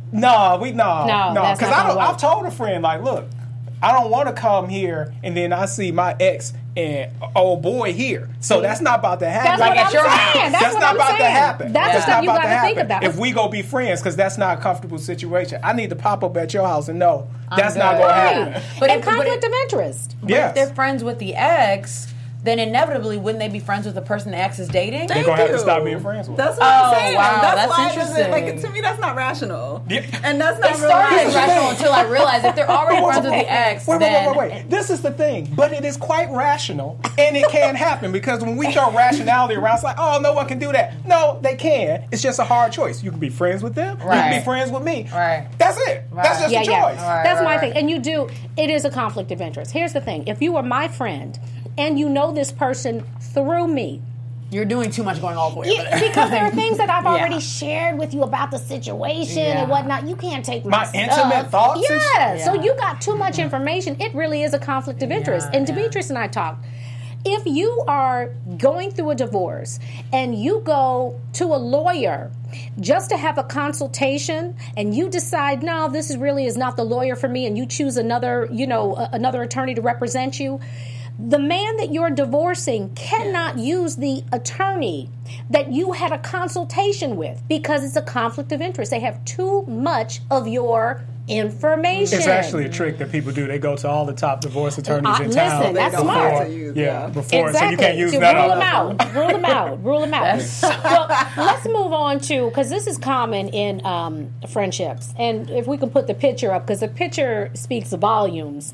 No, we no, No, no. that's Because not I gonna don't. I've work. told a friend like, look, I don't want to come here, and then I see my ex and old boy here. So that's not about to happen. That's Like what at I'm your saying. house. That's, That's what not I'm about saying. to happen. That's the That's stuff not you about got to to think happen. about. If we go be friends, because that's not a comfortable situation. I need to pop up at your house and know that's good. not going to Right. happen. But and if- but conflict it- of interest. But Yes. if they're friends with the ex, then inevitably wouldn't they be friends with the person the ex is dating? They're gonna have to stop being friends with. That's what Oh, I'm saying. wow, that's that's why it doesn't- interesting. Like to me, that's not rational. Yeah. And that's not It real started as rational. rational until I realized if they're already friends with the ex, Wait, wait, then wait, wait, wait. This is the thing, but it is quite rational, and it can happen because when we throw rationality around, it's like, oh, no one can do that. No, they can. It's just a hard choice. You can be friends with them. You can Right. be friends with me. Right. That's it. That's just Yeah, a choice. yeah. Right, That's right, my right. thing. And you do, it is a conflict of interest. Here's the thing. If you were my friend and you know this person through me, you're doing too much going all the way over yeah, there. because there are things that I've Yeah. already shared with you about the situation Yeah. and whatnot. You can't take my, My stuff. intimate thoughts and Yeah. shit? So Yeah. you got too much information. It really is a conflict of interest. Yeah, and yeah. Demetrius and I talked. If you are going through a divorce and you go to a lawyer just to have a consultation and you decide, no, this is really is not the lawyer for me, and you choose another, you know, a- another attorney to represent you, the man that you're divorcing cannot use the attorney that you had a consultation with because it's a conflict of interest. They have too much of your information. It's actually a trick that people do. They go to all the top divorce attorneys Uh, in listen, town. that's before, smart. Use, Yeah, yeah. before, Exactly. so you can't use to none rule of them out. Rule them out. Rule them out. Well, let's move on to, because this is common in um, friendships, and if we can put the picture up, because the picture speaks volumes.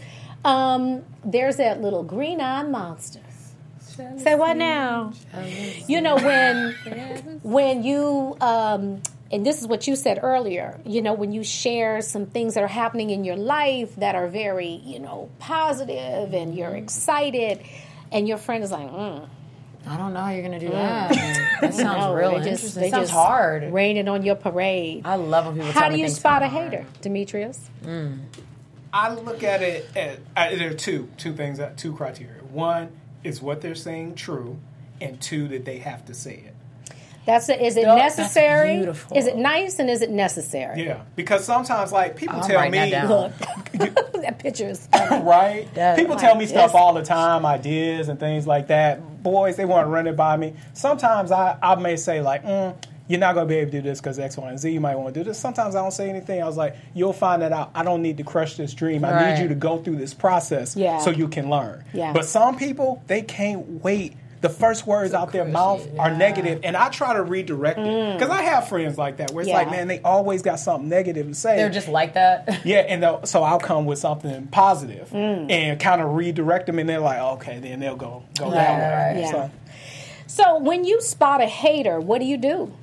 Um, there's that little green-eyed monster. Say what now? You know when when you um, and this is what you said earlier. You know when you share some things that are happening in your life that are very you know positive and you're excited, and your friend is like, mm. I don't know how you're gonna do that. That sounds No, real they interesting. just, It they sounds just hard. raining on your parade. I love when people How tell do me you things spot a sound hard. hater, Demetrius? I look at it at, uh, there are two two things, uh, two criteria. One is what they're saying true, and two that they have to say it. That's a, is it No, that's necessary? beautiful. Is it nice and is it necessary? Yeah, because sometimes like people I'm tell writing me, that down. Look, that picture is funny. right? That- People tell me like stuff this. all the time, ideas and things like that. Boys, they want to run it by me. Sometimes I, I may say like, mm, you're not going to be able to do this because X, Y, and Z. You might want to do this. Sometimes I don't say anything. I was like, you'll find that out. I don't need to crush this dream. I Right. need you to go through this process Yeah. so you can learn. Yeah. But some people, they can't wait. The first words out their crush mouth it, are yeah. negative, and I try to redirect it because I have friends like that where it's Yeah. like, man, they always got something negative to say. They're just like that. Yeah, and they'll- so I'll come with something positive and kind of redirect them, and they're like, okay, then they'll go go Right, that way. right, yeah. So, So when you spot a hater, what do you do?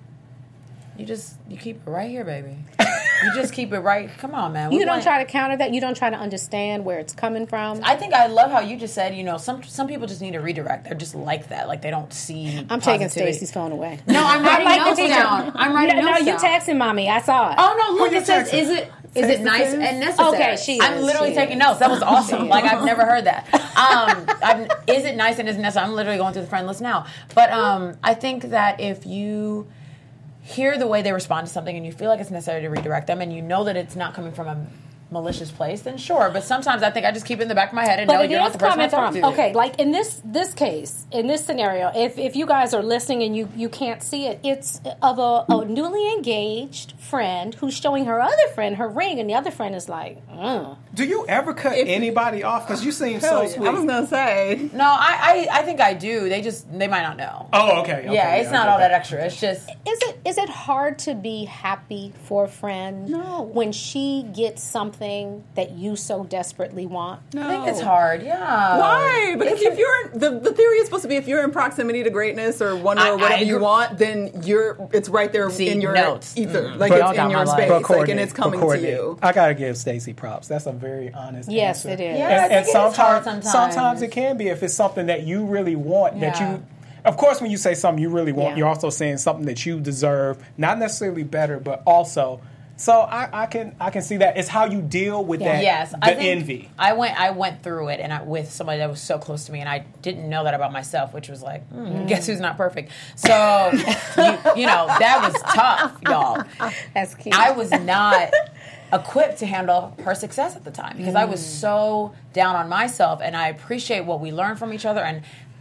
You just you keep it right here, baby. You just keep it right. Come on, man. We You don't want- try to counter that. You don't try to understand where it's coming from. I think I love how you just said, you know, some some people just need a redirect. They're just like that. Like they don't see. I'm taking positivity. Stacey's phone away. No, I'm writing like the notes teacher. down. I'm writing no, notes no, you down. texting mommy. I saw it. Oh no! Look, you it says, texting? "Is it is it nice and necessary?" Okay, she I'm is, literally she taking is. notes. That was awesome. is. Like I've never heard that. Um, I'm, is it nice and is it necessary? I'm literally going through the friend list now. But um, I think that if you hear the way they respond to something and you feel like it's necessary to redirect them, and you know that it's not coming from a malicious place, then sure. But sometimes I think I just keep it in the back of my head and know But it you're not is the person I coming talk from to. okay, like in this this case, in this scenario, if if you guys are listening and you you can't see it, it's of a, a newly engaged friend who's showing her other friend her ring, and the other friend is like, mm. do you ever cut If- anybody off? Because you seem Hell so yeah. sweet. I was gonna say. No, I, I I think I do. They just they might not know. oh, okay. okay yeah, it's I not get all that extra. It's just Is it is it hard to be happy for a friend No. when she gets something that you so desperately want? No. I think it's hard. Yeah. Why? Because if you're the, the theory is supposed to be if you're in proximity to greatness or wonder I- or whatever I you agree. want, then you're it's right there See, in your notes. ether, Mm. like But- it's Got in your my life. space, But like Courtney, and it's but coming Courtney, to you. I gotta give Stacey props. That's a very honest Yes, answer. it is. Yeah, I And, think and it is sometimes, hard sometimes. sometimes it can be if it's something that you really want. That Yeah. you, of course, when you say something you really want, Yeah. you're also saying something that you deserve. Not necessarily better, but also. So I, I can I can see that. It's how you deal with that. Yes, the I think envy. I went I went through it and I, with somebody that was so close to me, and I didn't know that about myself, which was like, mm, guess who's not perfect? So you, you know that was tough, y'all. That's cute. I was not equipped to handle her success at the time because I was so down on myself, and I appreciate what we learned from each other. And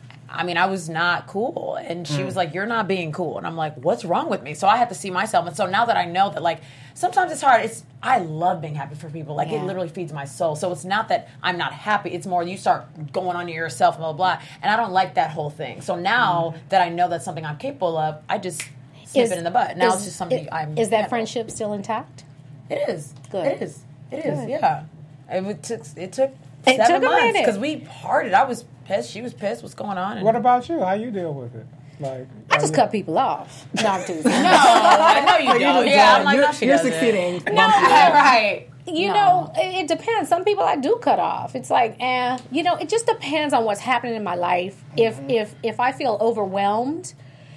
I mean, I was not cool, and she was like, "You're not being cool," and I'm like, "What's wrong with me?" So I had to see myself, and so now that I know that, like, sometimes it's hard. It's I love being happy for people. Like Yeah. it literally feeds my soul. So it's not that I'm not happy. It's more you start going on to yourself, blah blah, blah. And I don't like that whole thing. So now that I know that's something I'm capable of, I just snip Is- it in the butt. Now is- it's just something is, I'm. Is that handle. friendship still intact? It is. Good. It is. It is. Good. Yeah. It would- took. It took It seven took a months minute. because we parted. I was pissed. She was pissed. What's going on? And What about you? How you deal with it? Like I are just you- cut people off. No, I'm teasing. no, I know you You're don't. just Yeah, I'm done. like, you're, no, she you're doesn't. succeeding. No, right. You No. know, it, it depends. Some people I do cut off. It's like, eh, you know, it just depends on what's happening in my life. If if if I feel overwhelmed,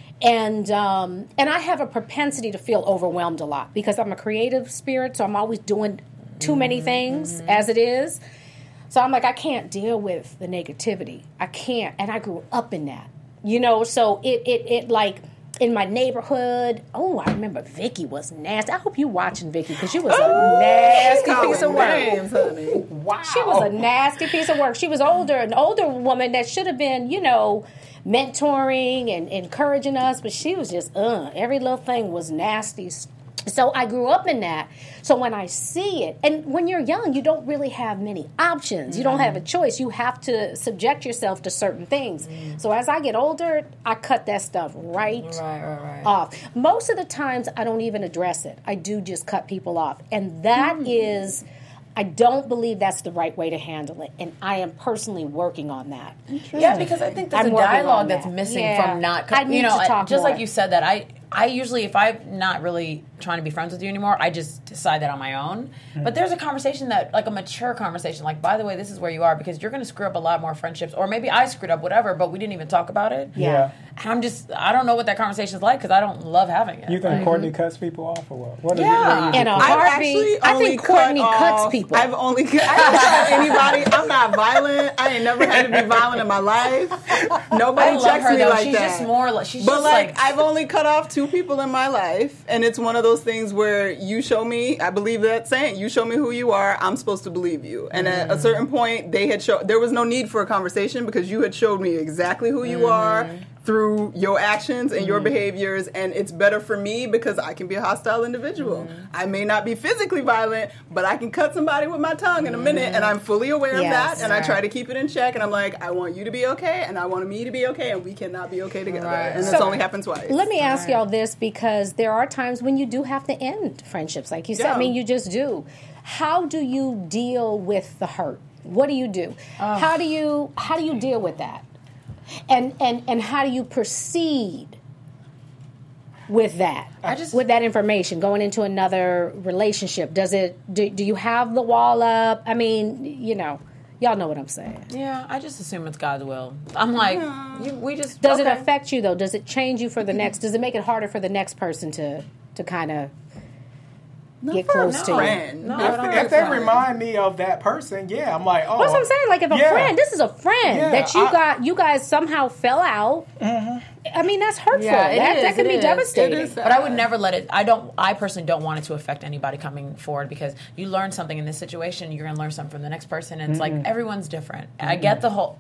and um, and I have a propensity to feel overwhelmed a lot because I'm a creative spirit, so I'm always doing too many things as it is. So I'm like, I can't deal with the negativity. I can't, and I grew up in that, you know. So it it it like. In my neighborhood, oh, I remember Vicky was nasty. I hope you watching Vicky because she was a nasty piece of work. Names, honey. Wow. She was a nasty piece of work. She was older, an older woman that should have been, you know, mentoring and encouraging us, but she was just, uh, every little thing was nasty. So I grew up in that. So when I see it, and when you're young, you don't really have many options. You don't have a choice. You have to subject yourself to certain things. So as I get older, I cut that stuff right, Right, right, right. off. Most of the times, I don't even address it. I do just cut people off. And that is, I don't believe that's the right way to handle it. And I am personally working on that. Yeah, because I think there's I'm a working dialogue on that's that. missing Yeah. from not. I need you know, to talk just more. like you said that. I I usually, if I'm not really trying to be friends with you anymore, I just decide that on my own. Mm-hmm. But there's a conversation that, like a mature conversation, like, by the way, this is where you are because you're going to screw up a lot more friendships, or maybe I screwed up, whatever, but we didn't even talk about it. Yeah. And I'm just, I don't know what that conversation is like because I don't love having it. You think Like, Courtney cuts people off or what? What is Yeah. it? What do you In a do? I've heartbeat. actually I only think Courtney cut cuts off- people. I've only cut, I haven't cut anybody. I'm not violent. I ain't never had to be violent in my life. Nobody I love checks her me though. like she's that. just more like, she's But just like, like, I've only cut off two people in my life, and it's one of those things where you show me. I believe that saying, "You show me who you are, I'm supposed to believe you." And Mm-hmm. at a certain point, they had shown there was no need for a conversation because you had showed me exactly who you Mm-hmm. are through your actions and your behaviors, and it's better for me because I can be a hostile individual. Mm-hmm. I may not be physically violent, but I can cut somebody with my tongue in a minute, and I'm fully aware yes. of that, and right. I try to keep it in check, and I'm like, I want you to be okay, and I want me to be okay, and we cannot be okay together. Right. And so, it's only happened twice. Let me ask right. y'all this, because there are times when you do have to end friendships, like you said. Yeah. I mean, you just do. How do you deal with the hurt? What do you do? Oh. How do you how do you deal with that? And and and how do you proceed with that? I just, with that information going into another relationship? Does it do, do you have the wall up? I mean, you know, y'all know what I'm saying. Yeah, I just assume it's God's will. I'm like, yeah. you, we just Does okay. it affect you though? Does it change you for the next? Does it make it harder for the next person to to kind of get close to friend. you? No, if, if they remind me of that person, yeah, I'm like, oh. That's what I'm saying. Like, if a yeah. friend, this is a friend yeah, that you I, got, you guys somehow fell out. Mm-hmm. I mean, that's hurtful. Yeah, it that is, that could it be is. devastating. It is but I would never let it. I don't. I personally don't want it to affect anybody coming forward, because you learn something in this situation, you're going to learn something from the next person, and it's Mm-mm. like everyone's different. Mm-mm. I get the whole.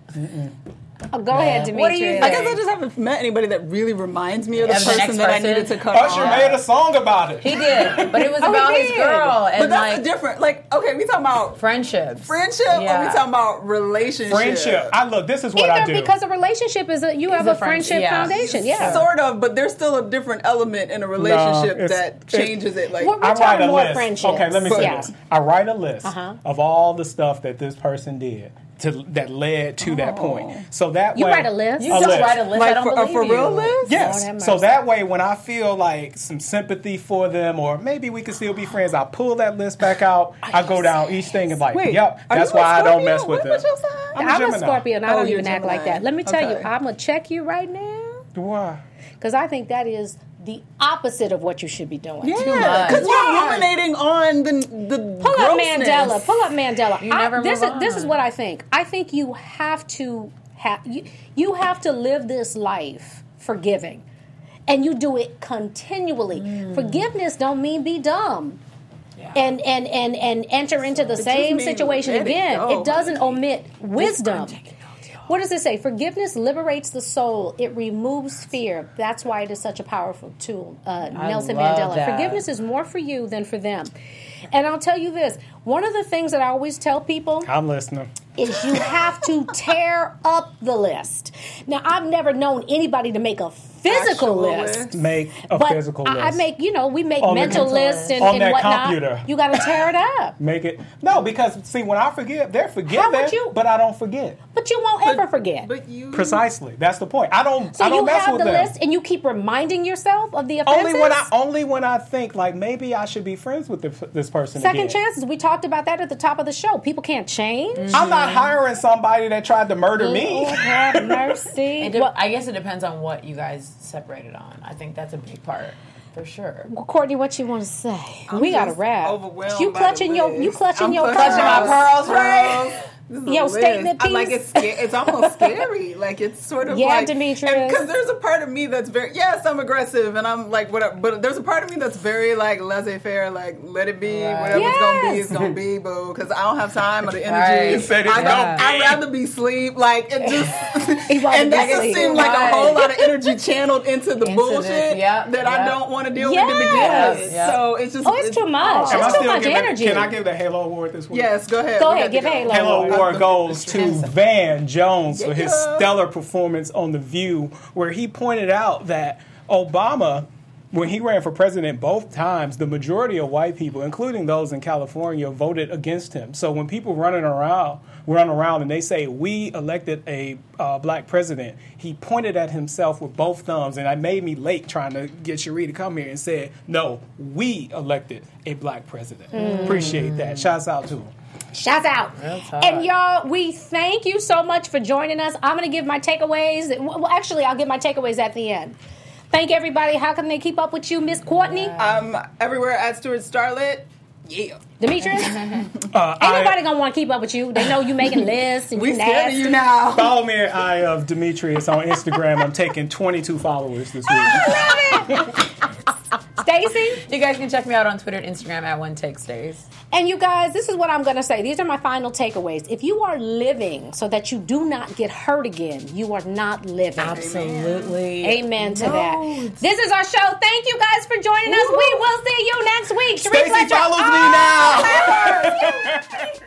Oh, go yeah. ahead, Demetri. What do you think? I guess I just haven't met anybody that really reminds me of the As person the that person? I needed to cut Usher off. made a song about it. He did, but it was oh, about his girl. And but that's like, a different, like, okay, we talking about friendships. Friendship, yeah. or we talking about relationship? Friendship. I look, this is what Either I do. because a relationship is a, you it's have a a friendship yeah. foundation. Yeah. Sort of, but there's still a different element in a relationship no, that changes it. Like, we're, we're I write a more list. friendships. Okay, let me say yeah. this. I write a list uh-huh. of all the stuff that this person did to that led to oh. that point. So that you way, write a list. You a just list. write a list. like I don't for, believe a for you. real list? Yes. So that way, when I feel like some sympathy for them, or maybe we could still be friends, I pull that list back out. I, I go down each thing and like, Wait, yep, that's why I don't mess with them. I'm, I'm a Scorpio, and I oh, don't even act like that. Let me tell okay. you, I'm gonna check you right now. Why? Because I think that is the opposite of what you should be doing. Yeah, because you're ruminating on the the Pull up grossness. Mandela. Pull up Mandela. You I, never this move is this on. is what I think. I think you have to have you, you have to live this life forgiving, and you do it continually. Mm. Forgiveness don't mean be dumb. Yeah. And, and and and enter into the it same situation again. It, it doesn't omit wisdom. What does it say? Forgiveness liberates the soul. It removes fear. That's why it is such a powerful tool. Uh, Nelson Mandela. That. Forgiveness is more for you than for them. And I'll tell you this. One of the things that I always tell people... I'm listening. ...is you have to tear up the list. Now, I've never known anybody to make a physical list. list. Make a but physical list. I make, you know, we make on mental lists and, on and that whatnot. Computer. You got to tear it up. Make it. No, because, see, when I forgive, they're forgiven, you, but I don't forget. But you won't but, ever forget. But you... Precisely. That's the point. I don't, so I don't you mess have with the them. list and you keep reminding yourself of the offenses? Only when I, only when I think, like, maybe I should be friends with the, this person Second again. chances. We talked about that at the top of the show. People can't change. Mm-hmm. I'm not hiring somebody that tried to murder me. Oh, have mercy. De- well, I guess it depends on what you guys separated on. I think that's a big part, for sure. Well, Courtney, what you want to say? I'm we got to wrap. You clutching your, you clutching I'm your clutching pearls. my pearls, right? Yo, statement piece. I like it's scary. It's almost scary. Like it's sort of yeah, like Demetrius. Because there's a part of me that's very yes, I'm aggressive and I'm like whatever. But there's a part of me that's very like laissez-faire, like let it be. Right. Whatever's yes. gonna be, it's gonna be, boo. Because I don't have time or the energy. Right. I don't. Yeah. I'd rather be asleep. Like it just. and that just seemed like right. a whole lot of energy channeled into the into bullshit yep, that yep. I don't want to deal yes. with to begin with. Yep. So it's just. Oh, it's, it's too much. Am It's I too much giving, energy. Can I give the Halo Award this week? Yes, go ahead. Go We ahead, give go. Halo. Halo Award goes to Van Jones yeah. for his stellar performance on The View, where he pointed out that Obama, when he ran for president both times, the majority of white people, including those in California, voted against him. So when people running around, run around and they say, we elected a uh, black president, he pointed at himself with both thumbs, and I made me late trying to get Cherie to come here and said, no, we elected a black president. Mm. Appreciate that. Shouts out to him. Shouts out. And y'all, we thank you so much for joining us. I'm going to give my takeaways. Well, actually, I'll give my takeaways at the end. Thank everybody. How can they keep up with you, Miss Courtney? Um, everywhere at Stuart Starlet. Yeah. Demetrius? uh, Ain't nobody going to want to keep up with you. They know you making lists and we you scared nasty. of you now. Follow me at I of Demetrius on Instagram. I'm taking twenty-two followers this week. I love it. Stacey? You guys can check me out on Twitter and Instagram at One Take Stays. And you guys, this is what I'm going to say. These are my final takeaways. If you are living so that you do not get hurt again, you are not living. Absolutely. Amen to no. that. This is our show. Thank you guys for joining Woo. us. We will see you next week. Stacey follows me now.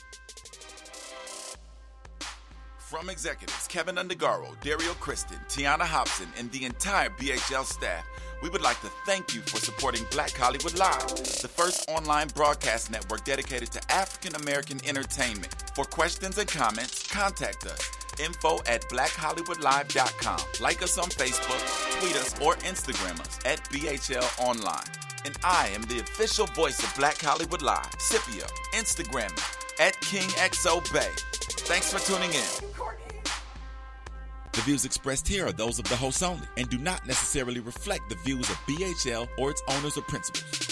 From executives Kevin Undergaro, Dario Kristen, Tiana Hobson, and the entire B H L staff, we would like to thank you for supporting Black Hollywood Live, the first online broadcast network dedicated to African American entertainment. For questions and comments, contact us. Info at black hollywood live dot com. Like us on Facebook, tweet us, or Instagram us at B H L Online. And I am the official voice of Black Hollywood Live, Scipio, Instagram at King X O Bay. Thanks for tuning in. The views expressed here are those of the hosts only and do not necessarily reflect the views of B H L or its owners or principals.